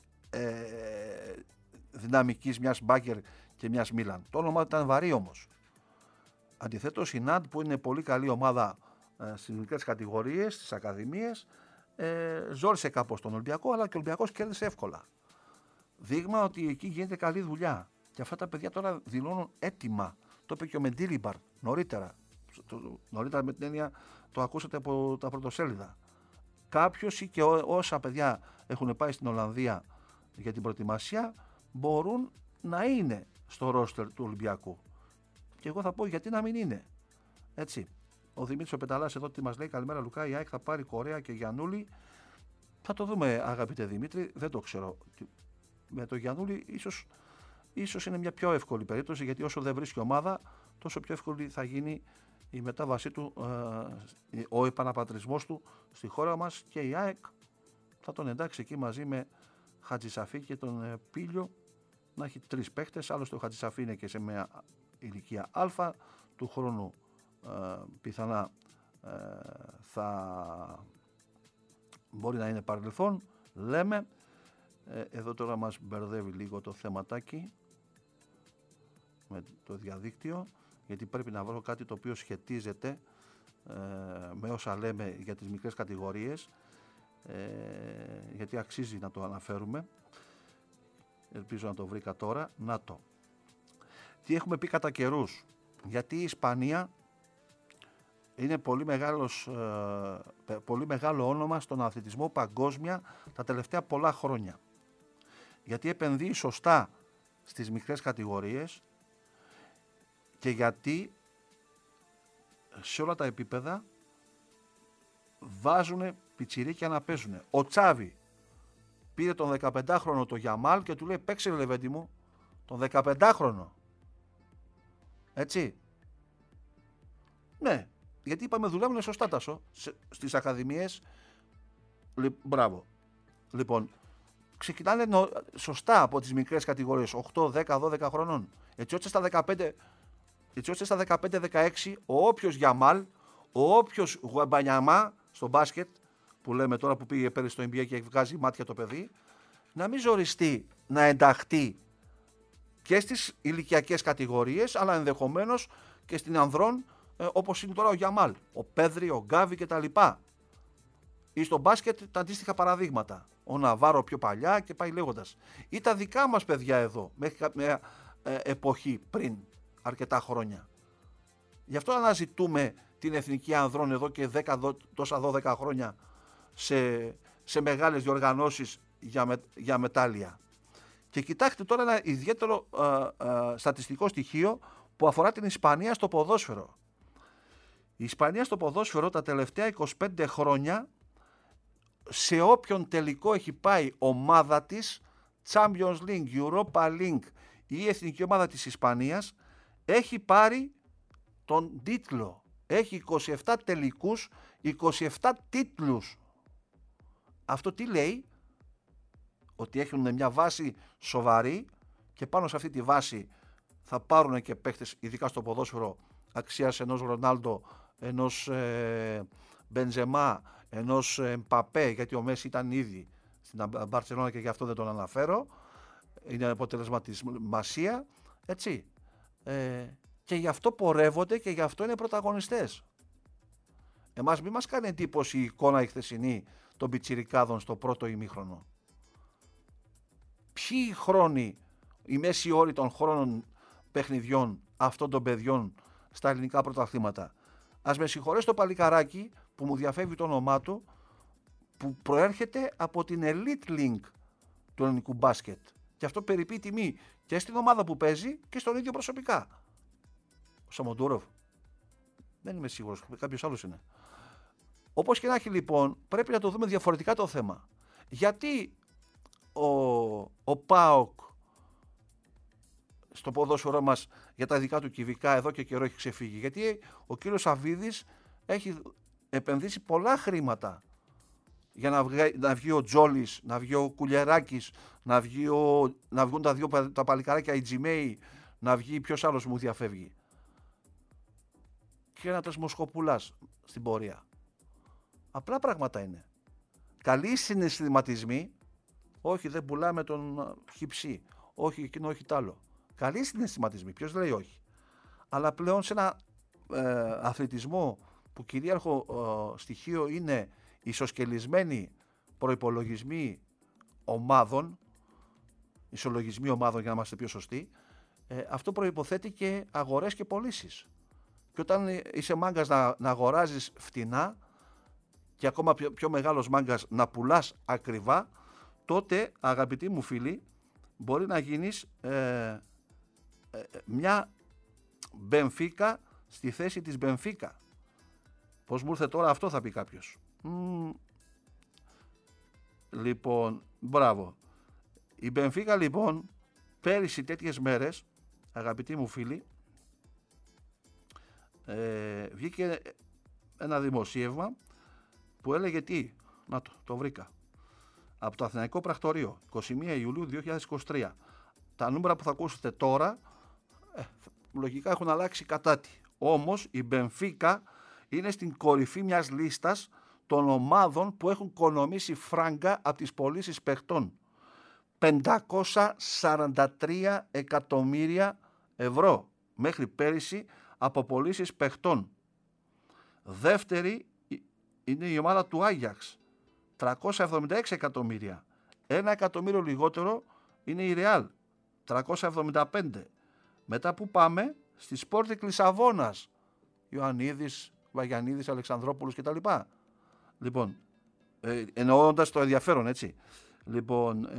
δυναμικής μιας Μπάγερ και μιας Μίλαν. Το όνομα ήταν βαρύ όμως. Αντιθέτως η ΝΑΝΤ, που είναι πολύ καλή ομάδα στις ελληνικές κατηγορίες, στις ακαδημίες, ζόρισε κάπως τον Ολυμπιακό, αλλά και ο Ολυμπιακός κέρδισε εύκολα. Δείγμα ότι εκεί γίνεται καλή δουλειά. Και αυτά τα παιδιά τώρα δηλώνουν έτοιμα. Το είπε και ο Μεντίλιμπαρ νωρίτερα. Νωρίτερα με την έννοια, το ακούσατε από τα πρωτοσέλιδα. Κάποιος ή και όσα παιδιά έχουν πάει στην Ολλανδία για την προετοιμασία μπορούν να είναι στο ρόστερ του Ολυμπιακού. Και εγώ θα πω γιατί να μην είναι. Έτσι. Ο Δημήτρης ο Πεταλάς εδώ τι μας λέει: καλημέρα Λουκά, η ΑΕΚ θα πάρει Κορέα και Γιαννούλη. Θα το δούμε, αγαπητέ Δημήτρη, δεν το ξέρω. Με το Γιαννούλη ίσως είναι μια πιο εύκολη περίπτωση, γιατί όσο δεν βρίσκει ομάδα, τόσο πιο εύκολη θα γίνει η μετάβασή του, ο επαναπατρισμός του στη χώρα μας, και η ΑΕΚ θα τον εντάξει εκεί μαζί με Χατζησαφή και τον Πίλιο, να έχει 3 παίχτες. Άλλωστε ο Χατζησαφή είναι και σε μια ηλικία Α, του χρόνου πιθανά θα μπορεί να είναι παρελθόν, λέμε. Εδώ τώρα μας μπερδεύει λίγο το θεματάκι με το διαδίκτυο, γιατί πρέπει να βρω κάτι το οποίο σχετίζεται με όσα λέμε για τις μικρές κατηγορίες, γιατί αξίζει να το αναφέρουμε. Ελπίζω να το βρήκα τώρα. Να το. Τι έχουμε πει κατά καιρούς. Γιατί η Ισπανία είναι πολύ μεγάλο όνομα στον αθλητισμό παγκόσμια τα τελευταία πολλά χρόνια. Γιατί επενδύει σωστά στις μικρές κατηγορίες και γιατί σε όλα τα επίπεδα βάζουν πιτσιρίκια να παίζουν. Ο Τσάβη πήρε τον 15χρονο το Γιαμάλ και του λέει παίξε Λεβέντη μου, τον 15χρονο. Έτσι. Ναι, γιατί είπαμε δουλεύουν σωστά Τάσο στις ακαδημίες. Μπράβο. Λοιπόν, ξεκινάνε σωστά από τις μικρές κατηγορίες 8, 10, 12 χρονών. Έτσι ώστε στα 15-16 ο όποιος Γιαμάλ, ο όποιος Γουαμπανιαμά στο μπάσκετ που λέμε τώρα που πήγε πέρυσι στο NBA και βγάζει μάτια το παιδί, να μην ζοριστεί να ενταχθεί και στις ηλικιακές κατηγορίες, αλλά ενδεχομένως και στην ανδρών, όπως είναι τώρα ο Γιαμάλ, ο Πέδρη, ο Γκάβι κτλ. Ή στο μπάσκετ τα αντίστοιχα παραδείγματα. Ο Ναβάρο πιο παλιά και πάει λέγοντας. Ή τα δικά μας παιδιά εδώ, μέχρι μια εποχή πριν αρκετά χρόνια. Γι' αυτό αναζητούμε την εθνική ανδρών εδώ και τόσα 12 χρόνια σε μεγάλες διοργανώσεις για μετάλλια. Και κοιτάξτε τώρα ένα ιδιαίτερο στατιστικό στοιχείο που αφορά την Ισπανία στο ποδόσφαιρο. Η Ισπανία στο ποδόσφαιρο τα τελευταία 25 χρόνια σε όποιον τελικό έχει πάει ομάδα της, Champions League, Europa League ή η εθνική ομάδα της Ισπανίας, έχει πάρει τον τίτλο. Έχει 27 τελικούς, 27 τίτλους. Αυτό τι λέει? Ότι έχουν μια βάση σοβαρή και πάνω σε αυτή τη βάση θα πάρουν και παίχτες, ειδικά στο ποδόσφαιρο, αξίας ενός Ρονάλντο, ενός Μπενζεμά, ενός Μπαπέ, γιατί ο Μέση ήταν ήδη στην Μπαρτσελόνα και γι' αυτό δεν τον αναφέρω. Είναι αποτελεσματισμασία, έτσι. Και γι' αυτό πορεύονται και γι' αυτό είναι πρωταγωνιστές. Εμάς μην μας κάνει εντύπωση η εικόνα η χθεσινή των πιτσιρικάδων στο πρώτο ημίχρονο. Ποιοι χρόνοι, οι μέση όροι των χρόνων παιχνιδιών αυτών των παιδιών στα ελληνικά πρωταθλήματα. Ας με συγχωρέσει το παλικαράκι που μου διαφεύγει το όνομά του, που προέρχεται από την Elite League του ελληνικού μπάσκετ. Και αυτό περιποιεί τιμή και στην ομάδα που παίζει και στον ίδιο προσωπικά. Ο Σαμοντούροφ. Δεν είμαι σίγουρος, κάποιος άλλος είναι. Όπως και να έχει λοιπόν, πρέπει να το δούμε διαφορετικά το θέμα. Γιατί ο ΠΑΟΚ στο ποδόσφαιρό μας για τα δικά του κυβικά εδώ και καιρό έχει ξεφύγει? Γιατί ο κύριος Σαββίδης έχει επενδύσει πολλά χρήματα για να βγει ο Τζόλης, να βγει ο Κουλιεράκης, να βγουν τα παλικαράκια οι Τζιμέι, να βγει ποιος άλλος μου διαφεύγει. Και ένα Τεσμοσκοπουλάς στην πορεία. Απλά πράγματα είναι. Καλοί συναισθηματισμοί, όχι δεν πουλάμε τον χυψή, όχι εκείνο, όχι τ' άλλο. Καλοί συναισθηματισμοί, ποιος λέει όχι. Αλλά πλέον σε ένα αθλητισμό που κυρίαρχο στοιχείο είναι ισοσκελισμένοι προϋπολογισμοί ομάδων, ισολογισμοί ομάδων για να είμαστε πιο σωστοί, αυτό προϋποθέτει και αγορές και πωλήσεις. Και όταν είσαι μάγκας να αγοράζεις φτηνά και ακόμα πιο μεγάλος μάγκας να πουλάς ακριβά, τότε αγαπητοί μου φίλοι μπορεί να γίνεις μια Μπενφίκα στη θέση της Μπενφίκα. Πώς μου ήρθε τώρα αυτό, θα πει κάποιος. Λοιπόν, μπράβο. Η Μπενφίκα λοιπόν πέρυσι τέτοιες μέρες, αγαπητοί μου φίλοι, βγήκε ένα δημοσίευμα που έλεγε τι, να το βρήκα, από το Αθηναϊκό Πρακτορείο, 21 Ιουλίου 2023. Τα νούμερα που θα ακούσετε τώρα λογικά έχουν αλλάξει κατά τι. Όμως η Μπενφίκα είναι στην κορυφή μιας λίστας των ομάδων που έχουν οικονομήσει φράγκα από τις πωλήσεις παιχτών. 543 εκατομμύρια ευρώ μέχρι πέρυσι από πωλήσεις παιχτών. Δεύτερη είναι η ομάδα του Άγιαξ, 376 εκατομμύρια. 1 εκατομμύριο λιγότερο είναι η Ρεάλ, 375. Μετά που πάμε, στη Sporting Λισαβόνας, Ιωαννίδης, Βαγιαννίδης, Αλεξανδρόπουλος κτλ. Λοιπόν, εννοώντας το ενδιαφέρον, έτσι. Λοιπόν,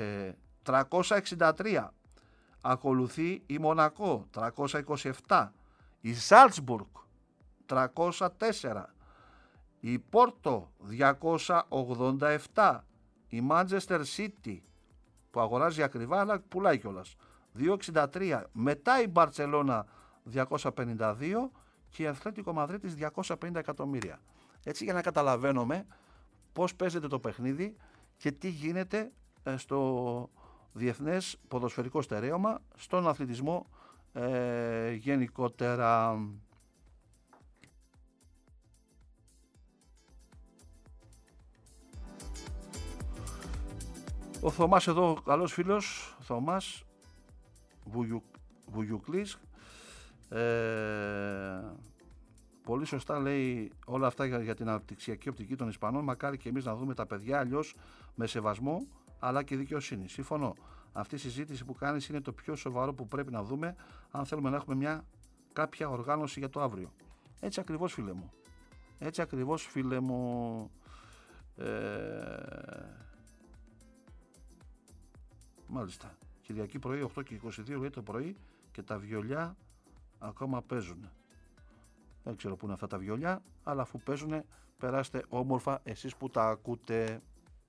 363. Ακολουθεί η Μονακό, 327. Η Σάλτσμπουργκ, 304. Η Πόρτο, 287. Η Μάντζεστερ Σίτι, που αγοράζει ακριβά αλλά πουλάει κιόλας, 263. Μετά η Μπαρτσελώνα, 252. Και η Αθλέτικο Μαδρίτης, 250 εκατομμύρια. Έτσι, για να καταλαβαίνουμε πώς παίζεται το παιχνίδι και τι γίνεται στο διεθνές ποδοσφαιρικό στερέωμα, στον αθλητισμό γενικότερα. Ο Θωμάς εδώ, καλός φίλος, Θωμάς Βουγιουκλής, πολύ σωστά λέει όλα αυτά για την αναπτυξιακή οπτική των Ισπανών. Μακάρι και εμείς να δούμε τα παιδιά αλλιώς, με σεβασμό αλλά και δικαιοσύνη. Σύμφωνο. Αυτή η συζήτηση που κάνεις είναι το πιο σοβαρό που πρέπει να δούμε αν θέλουμε να έχουμε κάποια οργάνωση για το αύριο. Έτσι ακριβώς, φίλε μου. Έτσι ακριβώς, φίλε μου. Μάλιστα. Κυριακή πρωί, 8 και 22 λέει το πρωί, και τα βιολιά ακόμα παίζουν. Δεν ξέρω πού είναι αυτά τα βιολιά, αλλά αφού παίζουν, περάστε όμορφα εσείς που τα ακούτε.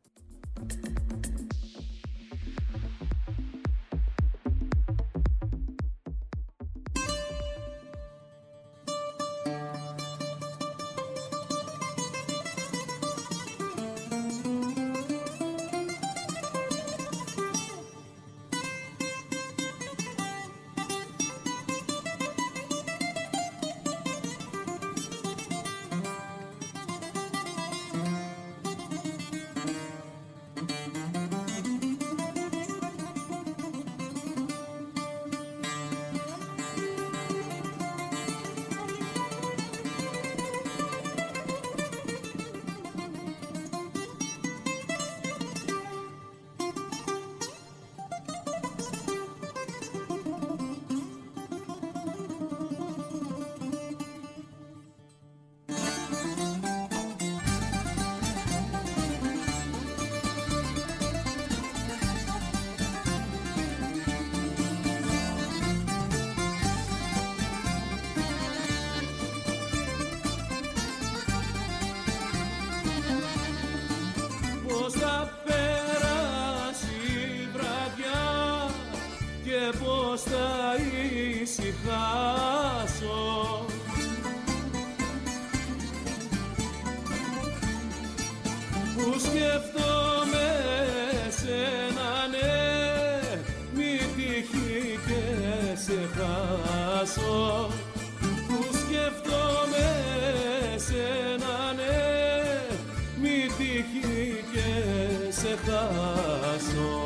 Πώς θα ησυχάσω, που σκέφτομαι σένα, ναι, μη τύχει και σε χάσω, που σκέφτομαι σένα, ναι, μη τύχει και σε χάσω.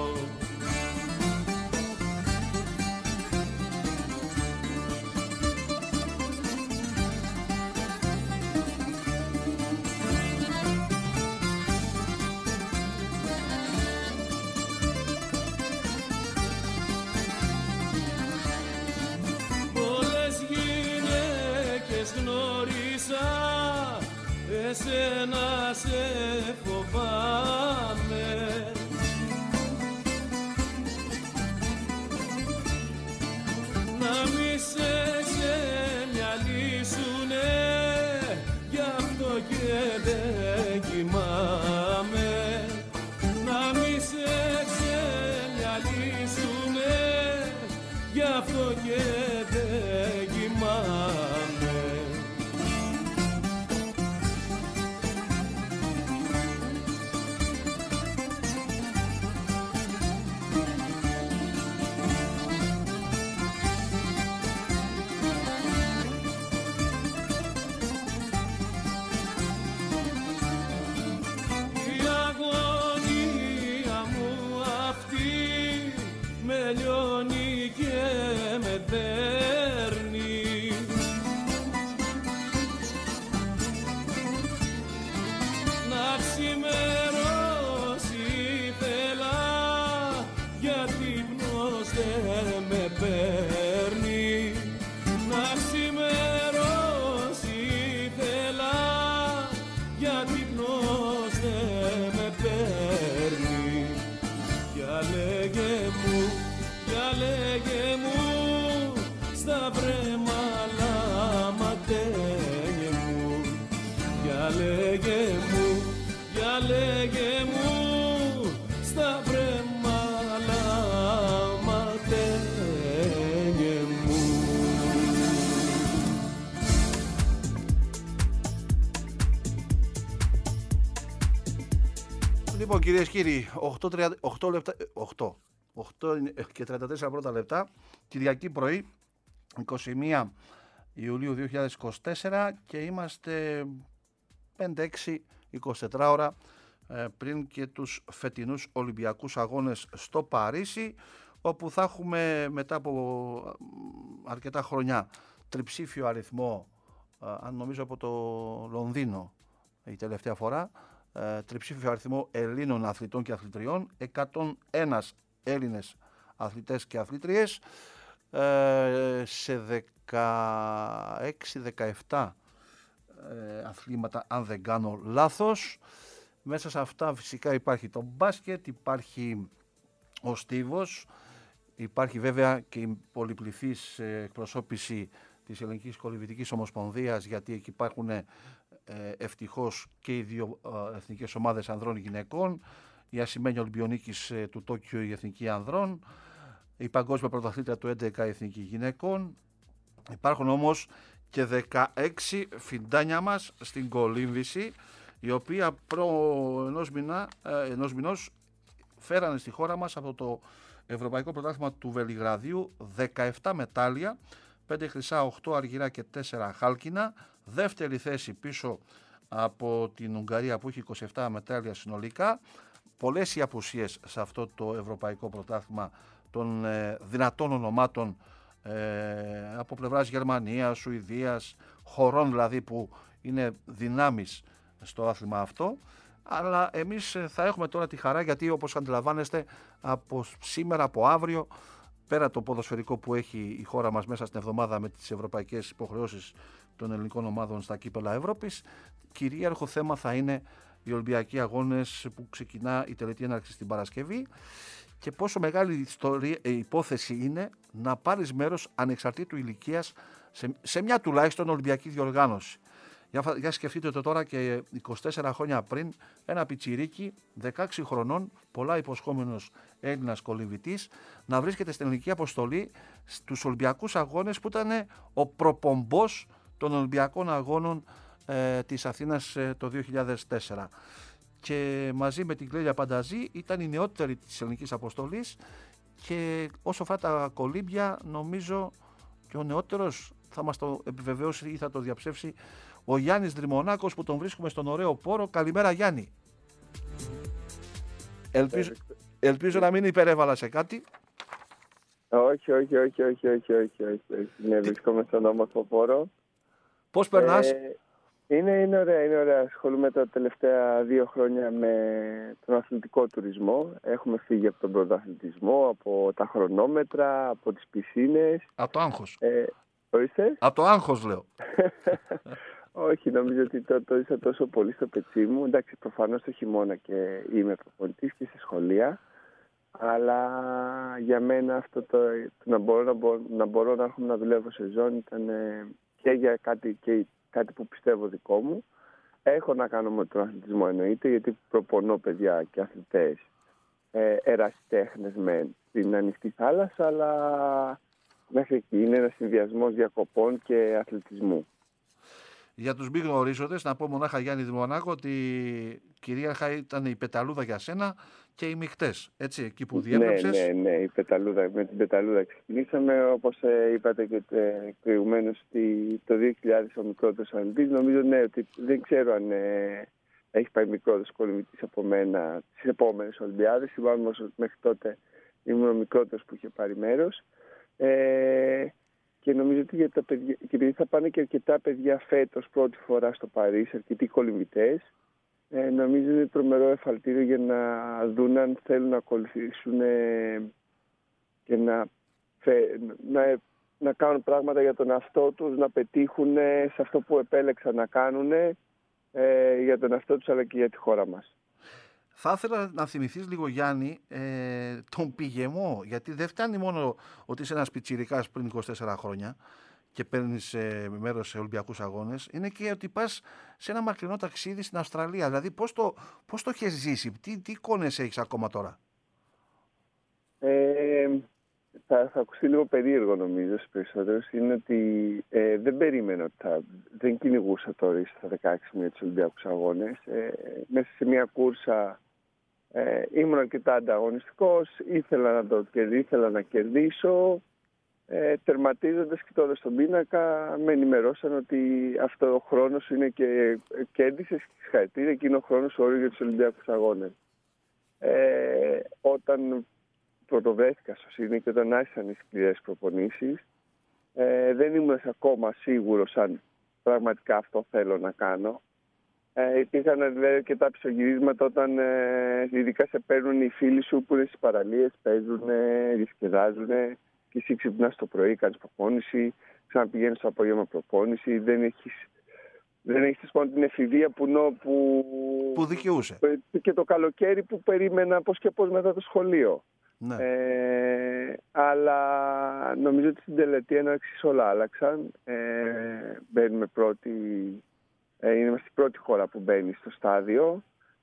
Εσένα σε φοβάμαι, να μη σε ξεμυαλίσουνε, γι' αυτό και δεν κοιμάμαι. Να μη σε ξεμυαλίσουνε, γι' αυτό και δεν κοιμάμαι. Λοιπόν, κυρίες και κύριοι, 8 και 34 πρώτα λεπτά, Κυριακή πρωί, 21 Ιουλίου 2024 και είμαστε 5-6-24 ώρα πριν και τους φετινούς Ολυμπιακούς Αγώνες στο Παρίσι, όπου θα έχουμε μετά από αρκετά χρόνια τριψήφιο αριθμό, αν νομίζω από το Λονδίνο η τελευταία φορά, τριψήφιο αριθμό Ελλήνων αθλητών και αθλητριών, 101 Έλληνες αθλητές και αθλητρίες σε 16-17 αθλήματα, αν δεν κάνω λάθος. Μέσα σε αυτά φυσικά υπάρχει το μπάσκετ, υπάρχει ο στίβος, υπάρχει βέβαια και η πολυπληθής εκπροσώπηση της Ελληνικής Κολυμβητικής Ομοσπονδίας, γιατί εκεί υπάρχουν ευτυχώς και οι δύο εθνικές ομάδες ανδρών γυναικών, η ασημένια Ολυμπιονίκης του Τόκιο η εθνική ανδρών, η παγκόσμια πρωταθλήτρια του 11 εθνική γυναικών. Υπάρχουν όμως και 16 φιντάνια μας στην κολύμβηση, η οποία προ ενός μηνός φέρανε στη χώρα μας από το Ευρωπαϊκό Πρωτάθλημα του Βελιγραδίου 17 μετάλλια, 5 χρυσά, 8 αργυρά και 4 χάλκινα. Δεύτερη θέση πίσω από την Ουγγαρία που έχει 27 μετάλλια συνολικά. Πολλές οι απουσίες σε αυτό το Ευρωπαϊκό Πρωτάθλημα των δυνατών ονομάτων από πλευράς Γερμανίας, Σουηδίας, χωρών δηλαδή που είναι δυνάμεις στο άθλημα αυτό. Αλλά εμείς θα έχουμε τώρα τη χαρά, γιατί όπως αντιλαμβάνεστε από σήμερα, από αύριο, πέρα το ποδοσφαιρικό που έχει η χώρα μας μέσα στην εβδομάδα με τις ευρωπαϊκές υποχρεώσεις των ελληνικών ομάδων στα κύπελα Ευρώπης, κυρίαρχο θέμα θα είναι οι Ολυμπιακοί Αγώνες που ξεκινά η τελετή έναρξη την Παρασκευή, και πόσο μεγάλη υπόθεση είναι να πάρεις μέρος ανεξαρτήτου ηλικίας σε μια τουλάχιστον Ολυμπιακή διοργάνωση. Για σκεφτείτε το τώρα, και 24 χρόνια πριν ένα πιτσιρίκι 16 χρονών, πολλά υποσχόμενος Έλληνας κολυμβητής, να βρίσκεται στην ελληνική αποστολή στους Ολυμπιακούς Αγώνες που ήταν ο προπομπός των Ολυμπιακών Αγώνων της Αθήνας το 2004. Και μαζί με την Κλέλια Πανταζή ήταν η νεότερη της ελληνικής αποστολής, και όσο αφορά τα κολύμπια νομίζω και ο νεότερος θα μας το επιβεβαιώσει ή θα το διαψεύσει ο Γιάννης Δρυμονάκος, που τον βρίσκουμε στον ωραίο πόρο. Καλημέρα Γιάννη. Ελπίζω να μην υπερέβαλα σε κάτι. Όχι. Ναι, βρίσκομαι στον όμορφο πόρο. Πώς περνάς? Είναι ωραία. Ασχολούμαι τα τελευταία 2 χρόνια με τον αθλητικό τουρισμό. Έχουμε φύγει από τον πρωταθλητισμό, από τα χρονόμετρα, από τις πισίνες. Από το άγχος. Ορίστε. Από το άγχος λέω. Όχι, νομίζω ότι το είσαι τόσο πολύ στο πετσί μου. Εντάξει, προφανώς το χειμώνα και είμαι προπονητής και στη σχολεία. Αλλά για μένα αυτό το να μπορώ να έρχομαι να δουλεύω σε ζώνη ήταν και για κάτι που πιστεύω δικό μου. Έχω να κάνω με τον αθλητισμό, εννοείται, γιατί προπονώ παιδιά και αθλητές ερασιτέχνες με την ανοιχτή θάλασσα, αλλά μέχρι εκεί είναι ένας συνδυασμός διακοπών και αθλητισμού. Για τους μη γνωρίζοντες, να πω μονάχα Γιάννη Δρυμονάκο ότι κυρίαρχα ήταν η πεταλούδα για σένα και οι μειχτές, έτσι, εκεί που διέπρεψες. Ναι, η πεταλούδα, με την πεταλούδα ξεκινήσαμε, όπως είπατε και προηγουμένως, το 2000 ο μικρότερος αθλητής. Νομίζω ότι δεν ξέρω αν έχει πάει μικρότερος κολυμβητής από μένα στις επόμενες Ολυμπιάδες. Θυμάμαι όσο μέχρι τότε ήμουν ο μικρότερος που είχε πάρει μέρος. Και νομίζω ότι για τα παιδιά, και επειδή θα πάνε και αρκετά παιδιά φέτος πρώτη φορά στο Παρίσι, αρκετοί κολυμβητές, νομίζω είναι τρομερό εφαλτήριο για να δουν αν θέλουν να ακολουθήσουν και να κάνουν πράγματα για τον εαυτό τους, να πετύχουν σε αυτό που επέλεξαν να κάνουν για τον εαυτό τους αλλά και για τη χώρα μας. Θα ήθελα να θυμηθείς λίγο, Γιάννη, τον πηγεμό, γιατί δεν φτάνει μόνο ότι είσαι ένας πιτσιρικάς πριν 24 χρόνια και παίρνεις μέρος σε Ολυμπιακούς Αγώνες, είναι και ότι πας σε ένα μακρινό ταξίδι στην Αυστραλία. Δηλαδή πώς το έχεις ζήσει, τι εικόνες έχεις ακόμα τώρα? Θα ακουστεί λίγο περίεργο νομίζω στους περισσότερους. Είναι ότι δεν περίμενα ότι δεν κυνηγούσα τώρα στα 16 με τους Ολυμπιακούς Αγώνες. Μέσα σε μια κούρσα Ήμουν αρκετά ανταγωνιστικός, ήθελα να κερδίσω. Τερματίζοντας, κοιτώντας τον πίνακα, με ενημερώσαν ότι αυτό ο χρόνος είναι και κέρδισες και συγχαρητήρια και είναι ο χρόνος όριο για τους Ολυμπιακούς Αγώνες. Όταν πρωτοβρέθηκα στο Σίδνεϊ και όταν άρχισαν οι σκληρές προπονήσεις, δεν ήμουν ακόμα σίγουρος αν πραγματικά αυτό θέλω να κάνω. Υπήρχαν αρκετά πισωγυρίσματα όταν ειδικά σε παίρνουν οι φίλοι σου που είναι στις παραλίες, παίζουν, διασκεδάζουν και εσύ ξυπνάς το πρωί, κάνεις προπόνηση, ξαναπηγαίνεις το απόγευμα προπόνηση, δεν έχεις μόνο την εφηβεία που δικαιούσε. Και το καλοκαίρι που περίμενα πώς και πώς μετά το σχολείο. Ναι. Αλλά νομίζω ότι στην τελετή έναρξης όλα άλλαξαν. Μπαίνουμε είμαστε η πρώτη χώρα που μπαίνει στο στάδιο.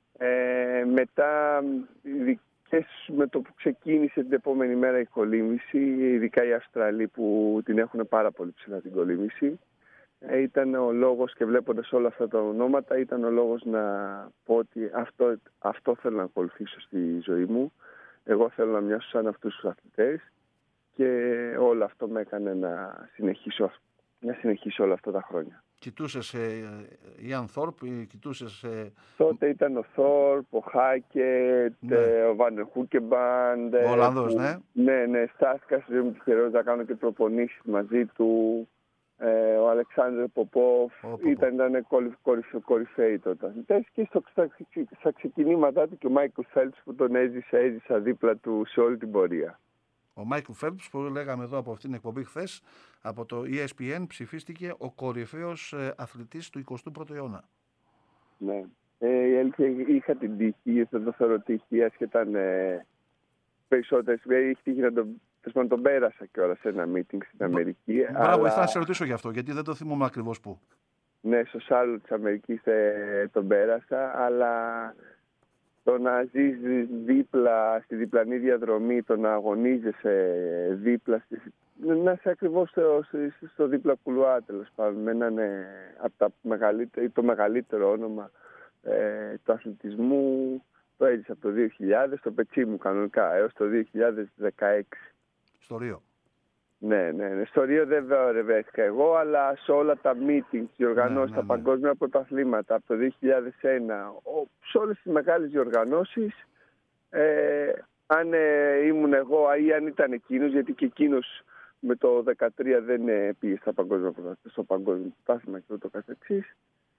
Μετά, με το που ξεκίνησε την επόμενη μέρα η κολύμβηση, ειδικά οι Αυστραλοί που την έχουν πάρα πολύ ψηλά την κολύμβηση, ήταν ο λόγος, και βλέποντας όλα αυτά τα ονόματα, ήταν ο λόγος να πω ότι αυτό θέλω να ακολουθήσω στη ζωή μου. Εγώ θέλω να μοιάσω σαν αυτούς τους αθλητές και όλο αυτό με έκανε να συνεχίσω όλα αυτά τα χρόνια. Κοιτούσες Ιαν Θόρπ, κοιτούσες... Τότε ήταν ο Θόρπ, ο Χάκετ, ο Βάνερ Χούκεμπαντ. Ο Ολλανδός, ναι. Ναι, στάθηκα στη ζωή μου τυχερός να κάνω και προπονήσεις μαζί του. Ο Αλεξάνδρ Ποπόφ, ήταν κορυφαίοι τότε. Και στα ξεκινήματά του και ο Μάικλ Φέλπς που τον έζησα δίπλα του σε όλη την πορεία. Ο Μάικλ Φέλπς που λέγαμε εδώ από αυτήν την εκπομπή χθες, από το ESPN ψηφίστηκε ο κορυφαίος αθλητής του 21ου αιώνα. Ναι. Η αλήθεια, είχα την τύχη, δεν το θεωρώ τύχη, ασχετά περισσότερες. Είχε τύχη να τον πέρασα κιόλας σε ένα meeting στην Αμερική. Μπράβο, ήθελα να σε ρωτήσω γι' αυτό, γιατί δεν το θυμόμαι ακριβώς πού. Ναι, στο Σάρλοτ της Αμερικής τον πέρασα, αλλά το να ζεις δίπλα στη διπλανή διαδρομή, το να αγωνίζεσαι δίπλα, να είσαι ακριβώς στο δίπλα κουλουά, τέλος πάντων, με έναν από το μεγαλύτερο όνομα του αθλητισμού. Το έζησα από το 2000, το πετσί μου κανονικά, έως το 2016. Στο Ρίο. Ναι. Στο Ρίο δεν βρέθηκα εγώ, αλλά σε όλα τα meetings, διοργανώσεις, τα παγκόσμια πρωταθλήματα από το 2001, σε όλες τις μεγάλες διοργανώσεις, αν ήμουν εγώ ή αν ήταν εκείνος, γιατί και εκείνος με το 2013 δεν πήγε στο παγκόσμιο πρωτάθλημα και ούτω καθεξής,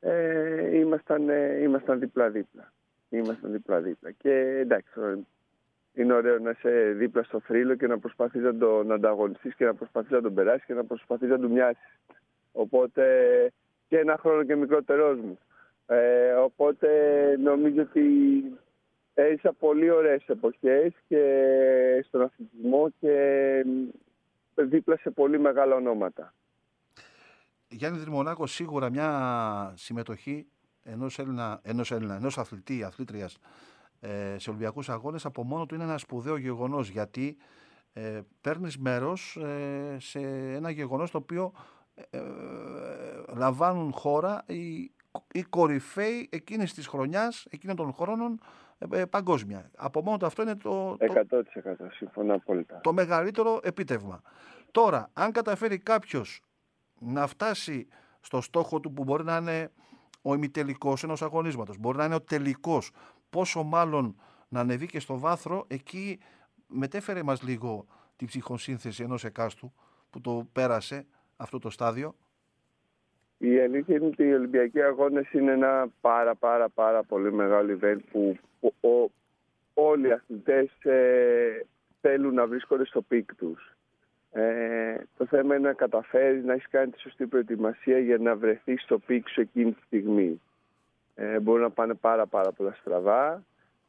ήμασταν δίπλα-δίπλα. Και εντάξει, είναι ωραίο να είσαι δίπλα στο θρύλο και να προσπαθείς να τον ανταγωνιστείς και να προσπαθείς να τον περάσεις και να προσπαθείς να του μοιάσεις. Οπότε και ένα χρόνο και μικρότερός μου. Οπότε νομίζω ότι έζησα πολύ ωραίες εποχές και στον αθλητισμό και δίπλα σε πολύ μεγάλα ονόματα. Γιάννη Δρυμονάκο, σίγουρα μια συμμετοχή ενός αθλητή, αθλήτριας σε Ολυμπιακούς Αγώνες από μόνο του είναι ένα σπουδαίο γεγονός, γιατί παίρνεις μέρος σε ένα γεγονός το οποίο λαμβάνουν χώρα οι κορυφαίοι εκείνης της χρονιάς, εκείνων των χρόνων παγκόσμια. Από μόνο το αυτό είναι 100% συμφωνώ απόλυτα. Το μεγαλύτερο επίτευγμα. Τώρα, αν καταφέρει κάποιος να φτάσει στο στόχο του, που μπορεί να είναι ο ημιτελικός ενός αγωνίσματος, μπορεί να είναι ο τελικός, πόσο μάλλον να ανεβεί και στο βάθρο, εκεί μετέφερε μας λίγο την ψυχοσύνθεση ενός εκάστου που το πέρασε αυτό το στάδιο. Η αλήθεια είναι ότι οι Ολυμπιακοί Αγώνες είναι ένα πάρα πολύ μεγάλο event που όλοι οι αθλητές θέλουν να βρίσκονται στο πικ τους. Το θέμα είναι να καταφέρεις να έχεις κάνει τη σωστή προετοιμασία για να βρεθείς στο πικ σου εκείνη τη στιγμή. Μπορεί να πάνε πάρα πολλά στραβά.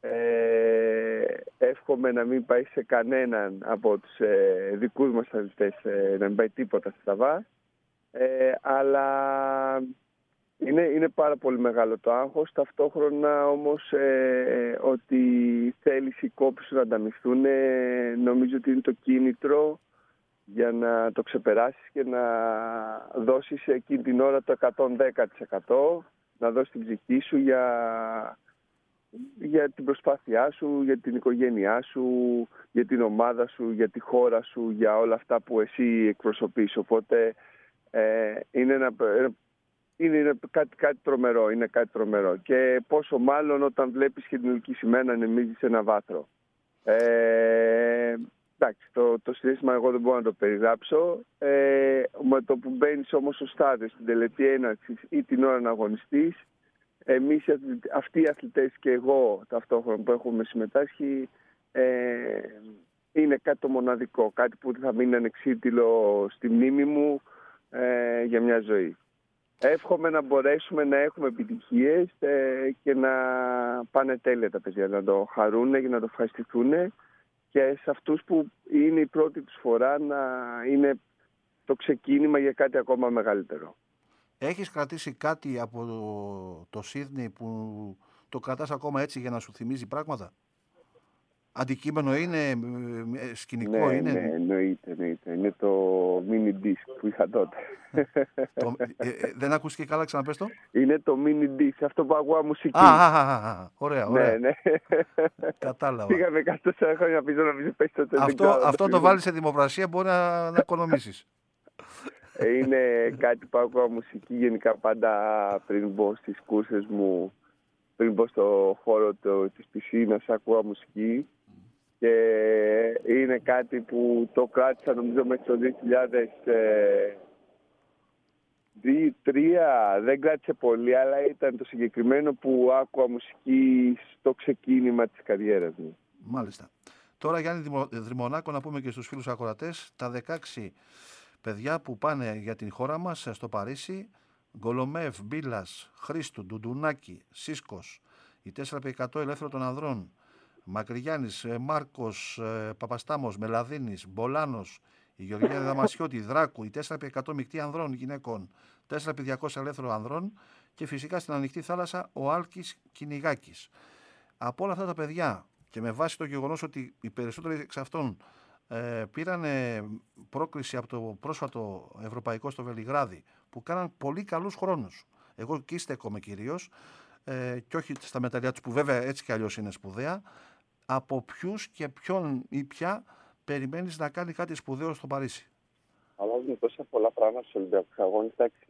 Εύχομαι να μην πάει σε κανέναν από τους δικούς μας αθλητές να μην πάει τίποτα στραβά. Αλλά είναι πάρα πολύ μεγάλο το άγχος. Ταυτόχρονα όμως ότι θέλεις οι κόποι σου να ανταμυφθούν, νομίζω ότι είναι το κίνητρο για να το ξεπεράσεις και να δώσεις εκείνη την ώρα το 110%, να δώσεις την ψυχή σου για για την προσπάθειά σου, για την οικογένειά σου, για την ομάδα σου, για τη χώρα σου, για όλα αυτά που εσύ εκπροσωπείς. Οπότε είναι κάτι τρομερό, είναι κάτι τρομερό. Και πόσο μάλλον όταν βλέπεις και την ελληνική σημαία να ανεμίζει σε ένα βάθρο. Εντάξει, το συναίσθημα εγώ δεν μπορώ να το περιγράψω. Με το που μπαίνεις όμως στο στάδιο, στην τελετή έναρξης ή την ώρα να αγωνιστείς, εμείς αυτοί οι αθλητές και εγώ ταυτόχρονα που έχουμε συμμετάσχει, είναι κάτι το μοναδικό, κάτι που θα μείνει ανεξίτηλο στη μνήμη μου για μια ζωή. Εύχομαι να μπορέσουμε να έχουμε επιτυχίες και να πάνε τέλεια τα παιδιά, να το χαρούν και να το ευχαριστηθούν, και σε αυτούς που είναι η πρώτη τους φορά να είναι το ξεκίνημα για κάτι ακόμα μεγαλύτερο. Έχεις κρατήσει κάτι από το Σίδνεϊ που το κρατάς ακόμα έτσι για να σου θυμίζει πράγματα? Αντικείμενο είναι, σκηνικό είναι? Ναι, εννοείται. Είναι το mini disc που είχα τότε. Δεν ακούστηκε καλά, ξαναπες το. Είναι το mini disc, αυτό που ακούω μουσική. Ωραία. Ναι. Κατάλαβα. Πήγαμε 104 χρόνια πίσω να μην πέσει το τελικό. Αυτό το βάλεις σε δημοπρασία, μπορεί να οικονομήσεις. Είναι κάτι που ακούω μουσική γενικά πάντα πριν μπω στις κούρσες μου, πριν μπω στο χώρο της πισίνας, ακούω μουσική. Και είναι κάτι που το κράτησα νομίζω μέχρι το 2003, δεν κράτησε πολύ, αλλά ήταν το συγκεκριμένο που άκουα μουσική στο ξεκίνημα της καριέρας μου. Μάλιστα. Τώρα, Γιάννη Δρυμονάκο, να πούμε και στους φίλους ακροατές, τα 16 παιδιά που πάνε για την χώρα μας στο Παρίσι: Γκολομεύ, Μπίλας, Χρήστου, Ντουντουνάκη, Σίσκος, η 4x100 ελεύθερο των ανδρών, Μακρυγιάννης, Μάρκος, Παπαστάμος, Μελαδίνης, Μπολάνος, η Γεωργία Δαμασιώτη, Δράκου, η 4x100 μεικτή ανδρών γυναικών, 4x200 ελεύθερο ανδρών και φυσικά στην ανοιχτή θάλασσα ο Άλκης Κυνηγάκης. Από όλα αυτά τα παιδιά, και με βάση το γεγονός ότι οι περισσότεροι εξ αυτών πήραν πρόκληση από το πρόσφατο ευρωπαϊκό στο Βελιγράδι, που κάναν πολύ καλούς χρόνους. Εγώ εκεί στέκομαι κυρίως, και όχι στα μεταλλιά τους που βέβαια έτσι κι αλλιώς είναι σπουδαία. Από ποιους και ποιον ή ποια περιμένεις να κάνει κάτι σπουδαίο στο Παρίσι? Αλλάζουν τόσα πολλά πράγματα στους Ολυμπιακούς Αγώνες.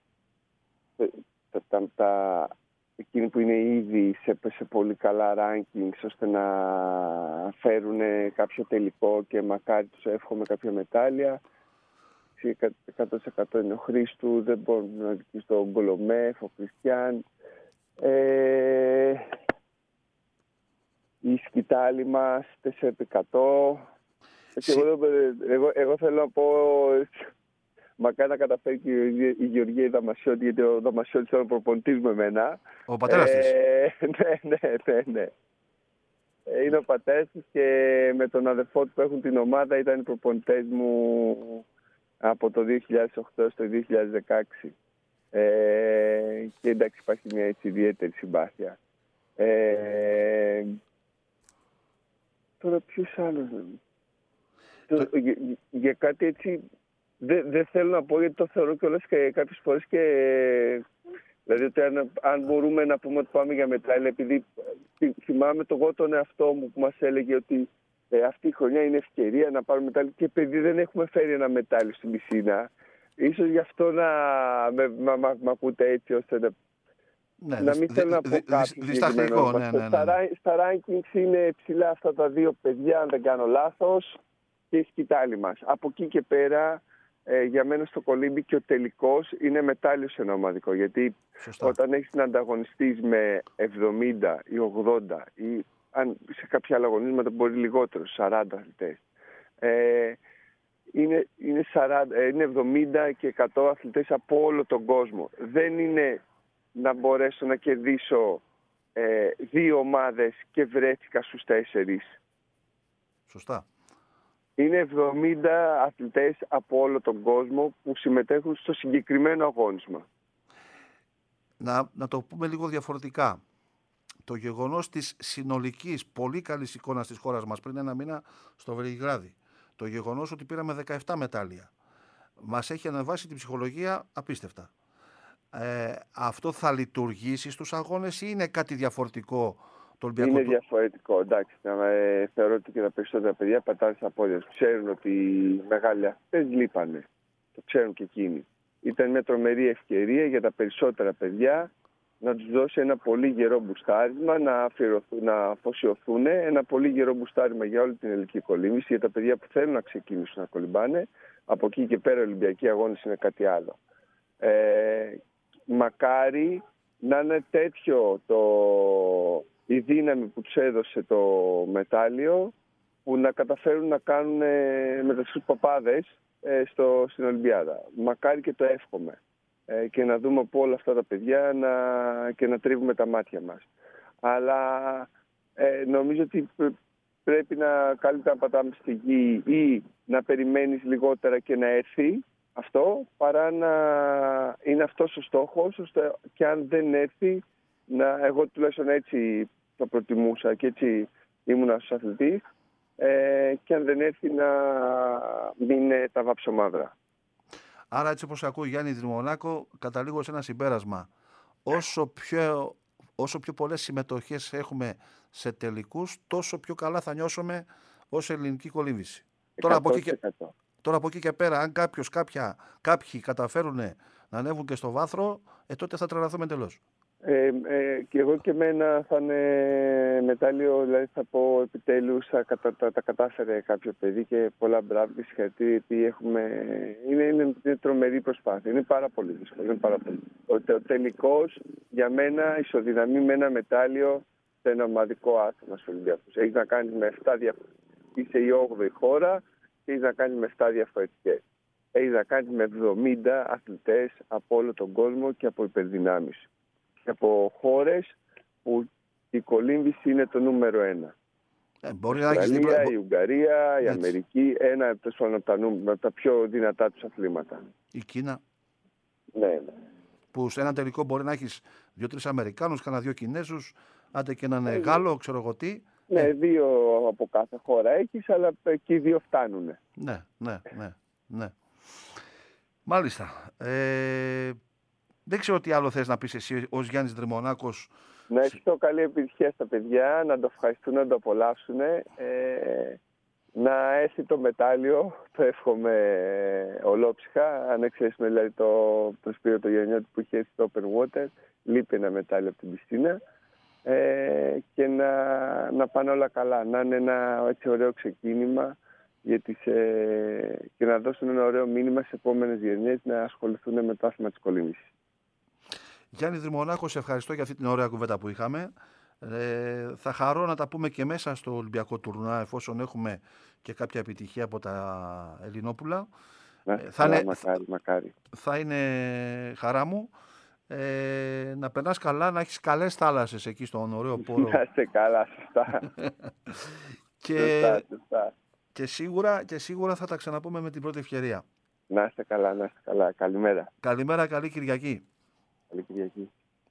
Εκείνοι που είναι ήδη σε πολύ καλά rankings ώστε να φέρουν κάποιο τελικό και μακάρι τους εύχομαι κάποια μετάλλια. 100% είναι ο Χρήστου, δεν μπορώ να δικήσω τον Γκολομεύ, ο Κριστιαν. Η σκητάλη μας 4x100. Εγώ θέλω να πω, μακάρι να καταφέρει και η Γεωργία Δαμασιώτη, γιατί ο Δαμασιώτης ήταν ο προπονητής με εμένα. Ο πατέρας της. Ναι. Είναι ο πατέρας της και με τον αδερφό του που έχουν την ομάδα ήταν οι προπονητές μου από το 2008 στο 2016. Και εντάξει, υπάρχει μια έτσι ιδιαίτερη συμπάθεια. Τώρα ποιος άλλος? Για κάτι έτσι δεν θέλω να πω, γιατί το θεωρώ κιόλας και κάποιες φορές και... Δηλαδή ότι αν μπορούμε να πούμε ότι πάμε για μετάλλια, επειδή θυμάμαι τον εαυτό μου που μας έλεγε ότι αυτή η χρονιά είναι ευκαιρία να πάρουμε μετάλλια και επειδή δεν έχουμε φέρει ένα μετάλλιο στην πισίνα, ίσως γι' αυτό να μ' ακούτε έτσι ώστε να μην θέλω να πω κάτι διστακτικό. Ναι. Στα rankings είναι ψηλά αυτά τα δύο παιδιά, αν δεν κάνω λάθος, και η σκητάλη μας. Από εκεί και πέρα, για μένα στο κολύμπι και ο τελικός είναι μετάλλιο σε ένα ομαδικό. Γιατί όταν έχεις να ανταγωνιστείς με 70 ή 80 ή αν σε κάποια άλλα αγωνίσματα μπορεί λιγότερο, 40 αθλητές, είναι 70 και 100 αθλητές από όλο τον κόσμο. Δεν είναι να μπορέσω να κερδίσω δύο ομάδες και βρέθηκα στους 4. Σωστά. Είναι 70 αθλητές από όλο τον κόσμο που συμμετέχουν στο συγκεκριμένο αγώνισμα. Να το πούμε λίγο διαφορετικά. Το γεγονός της συνολικής πολύ καλής εικόνας της χώρας μας πριν ένα μήνα στο Βελιγράδι, το γεγονός ότι πήραμε 17 μετάλλια, μας έχει ανεβάσει την ψυχολογία απίστευτα. Αυτό θα λειτουργήσει στους αγώνες ή είναι κάτι διαφορετικό Ολυμπιακό. Είναι διαφορετικό. Εντάξει, θεωρώ ότι και τα περισσότερα παιδιά πατάνε στα πόδια τους. Ξέρουν ότι οι μεγάλοι αθλητές λείπανε. Το ξέρουν και εκείνοι. Ήταν μια τρομερή ευκαιρία για τα περισσότερα παιδιά να τους δώσει ένα πολύ γερό μπουστάρισμα, να αφοσιωθούν, ένα πολύ γερό μπουστάρισμα για όλη την ελληνική κολύμβηση, για τα παιδιά που θέλουν να ξεκινήσουν να κολυμπάνε. Από εκεί και πέρα οι Ολυμπιακοί Αγώνες είναι κάτι άλλο. Μακάρι να είναι τέτοιο η δύναμη που τους έδωσε το μετάλλιο, που να καταφέρουν να κάνουν μεταξύ τους παπάδες στην Ολυμπιάδα. Μακάρι και το εύχομαι. Και να δούμε από όλα αυτά τα παιδιά και να τρίβουμε τα μάτια μας. Αλλά νομίζω ότι πρέπει καλύτερα να πατάμε στη γη ή να περιμένεις λιγότερα και να έρθει αυτό, παρά να είναι αυτός ο στόχος, ώστε και αν δεν έρθει, εγώ τουλάχιστον έτσι το προτιμούσα και έτσι ήμουνα στους αθλητής, και αν δεν έρθει να μην τα βάψω μαύρα. Άρα, έτσι όπως ακούω, Γιάννη Δρυμονάκο, καταλήγω σε ένα συμπέρασμα. Όσο πιο πολλές συμμετοχές έχουμε σε τελικούς, τόσο πιο καλά θα νιώσουμε ως ελληνική κολύμβηση. Τώρα από εκεί και πέρα, αν κάποιοι καταφέρουν να ανέβουν και στο βάθρο, τότε θα τρελαθούμε εντελώς. Και εγώ και εμένα θα είναι μετάλλιο, δηλαδή θα πω επιτέλους τα κατάφερε κάποιο παιδί και πολλά μπράβο και συγχαρητήρια, γιατί είναι τρομερή προσπάθεια. Είναι πάρα πολύ δύσκολο. Ο τελικός για μένα ισοδυναμεί με ένα μετάλλιο σε ένα ομαδικό άθλημα στους Ολυμπιακούς. Έχει να κάνει με 7 διαφορετικές. Είσαι η 8η χώρα και έχει να κάνει με 7 διαφορετικές. Έχει να κάνει με 70 αθλητές από όλο τον κόσμο και από υπερδυνάμεις. Από χώρες που η κολύμβηση είναι το νούμερο 1. Μπορεί η Αυστραλία, η Ουγγαρία, η Αμερική, ένα από τα πιο δυνατά τους αθλήματα. Η Κίνα. Ναι. Που σε ένα τελικό μπορεί να έχεις 2-3 Αμερικάνους, κανένα 2 Κινέζους, άντε και έναν Γάλλο, ξέρω εγώ τι. Ναι, 2 από κάθε χώρα έχεις, αλλά εκεί 2 φτάνουν. Ναι. Μάλιστα. Δεν ξέρω τι άλλο θες να πεις εσύ ως Γιάννης Δρυμονάκος. Να ευχηθώ καλή επιτυχία στα παιδιά, να το ευχαριστούν, να το απολαύσουν. Να έρθει το μετάλλιο, το εύχομαι ολόψυχα. Αν εξαιρέσουμε δηλαδή το Σπύρο το Γερονιώτη που είχε έρθει στο Open Water, λείπει ένα μετάλλιο από την πισίνα. Και να πάνε όλα καλά, να είναι ένα έτσι ωραίο ξεκίνημα και να δώσουν ένα ωραίο μήνυμα στις επόμενες γενιές να ασχοληθούν με το άθλημα της κολύμβησης. Γιάννη Δρυμονάκο, σε ευχαριστώ για αυτή την ωραία κουβέντα που είχαμε. Θα χαρώ να τα πούμε και μέσα στο Ολυμπιακό Τουρνουά, εφόσον έχουμε και κάποια επιτυχία από τα Ελληνόπουλα. Μακάρι. Θα είναι χαρά μου. Να περνάς καλά, να έχεις καλές θάλασσες εκεί στον ωραίο πόρο. Να είστε καλά, σωστά. Και σίγουρα θα τα ξαναπούμε με την πρώτη ευκαιρία. Να είστε καλά. Καλημέρα. Καλημέρα, καλή Κυριακή. Καλή Κυριακή.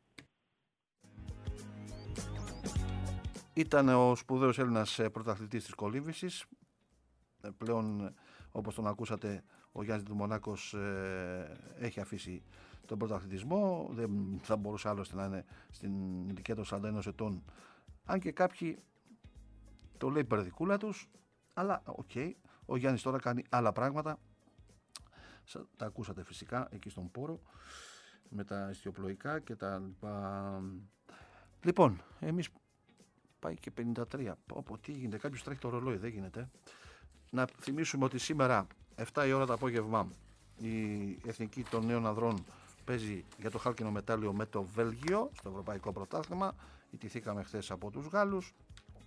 Ήταν ο σπουδαίος Έλληνας πρωταθλητής της κολύμβησης. Πλέον, όπως τον ακούσατε, ο Γιάννης Δρυμονάκος έχει αφήσει τον πρωταθλητισμό. Δεν θα μπορούσε άλλωστε να είναι στην ηλικία των 41 ετών. Αν και κάποιοι το λέει περδικούλα τους, αλλά ο Γιάννης τώρα κάνει άλλα πράγματα. Τα ακούσατε φυσικά εκεί στον πόρο με τα ιστιοπλοϊκά και τα λοιπά. Λοιπόν, εμείς πάει και 53. Τι γίνεται, κάποιος τρέχει το ρολόι, δεν γίνεται. Να θυμίσουμε ότι σήμερα 7 η ώρα το απόγευμα η Εθνική των Νέων Ανδρών παίζει για το χάλκινο μετάλλιο με το Βέλγιο στο Ευρωπαϊκό Πρωτάθλημα. Ιτηθήκαμε χθες από τους Γάλλους.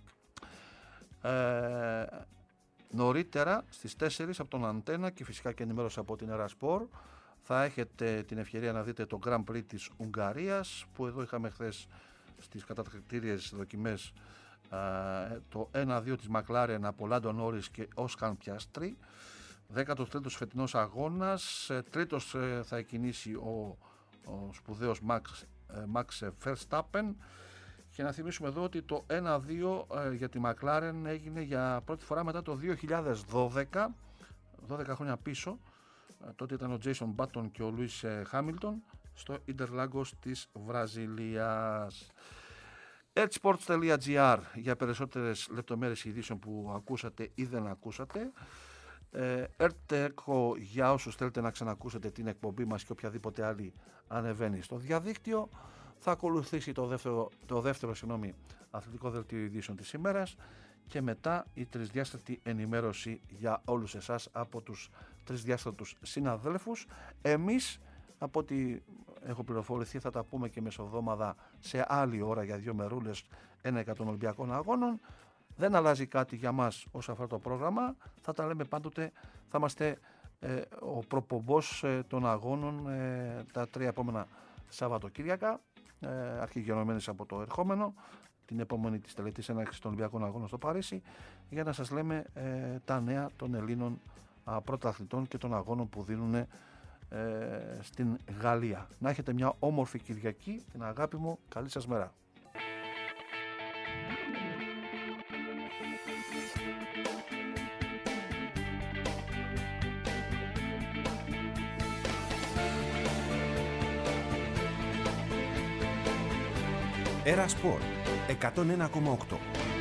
Νωρίτερα στις 4 από τον Αντένα και φυσικά και ενημέρωση από την Ερασπορ θα έχετε την ευκαιρία να δείτε το Grand Prix της Ουγγαρίας, που εδώ είχαμε χθες στις κατακτήριες δοκιμές το 1-2 της McLaren από Λάντο Νόρις και Όσκαν Πιάστρι. 13ος φετινός αγώνας, τρίτος θα εκκινήσει ο σπουδαίος Max Verstappen. Και να θυμίσουμε εδώ ότι το 1-2 για τη McLaren έγινε για πρώτη φορά μετά το 2012, 12 χρόνια πίσω. Τότε ήταν ο Jason Button και ο Lewis Hamilton στο Interlagos της Βραζιλίας. Ertsports.gr για περισσότερες λεπτομέρειες ειδήσεων που ακούσατε ή δεν ακούσατε. Erteco για όσους θέλετε να ξανακούσετε την εκπομπή μας και οποιαδήποτε άλλη ανεβαίνει στο διαδίκτυο. Θα ακολουθήσει το δεύτερο αθλητικό δελτίο ειδήσεων της ημέρας και μετά η τρισδιάστατη ενημέρωση για όλους εσάς από τους τρισδιάστατους συναδέλφους. Εμείς, από ό,τι έχω πληροφορηθεί, θα τα πούμε και μεσοβδόμαδα σε άλλη ώρα για 2 μερούλες 11 των Ολυμπιακών Αγώνων. Δεν αλλάζει κάτι για μας όσον αφορά το πρόγραμμα. Θα τα λέμε πάντοτε. Θα είμαστε ο προπομπός των αγώνων τα 3 επόμενα Σαββατοκύριακα, αρχιγενωμένες από το ερχόμενο, την επόμενη της τελετής έναρξης των Ολυμπιακών Αγώνων στο Παρίσι, για να σας λέμε τα νέα των Ελλήνων πρωταθλητών και των αγώνων που δίνουν στην Γαλλία. Να έχετε μια όμορφη Κυριακή, την αγάπη μου, καλή σας μέρα. Era Sport 101,8.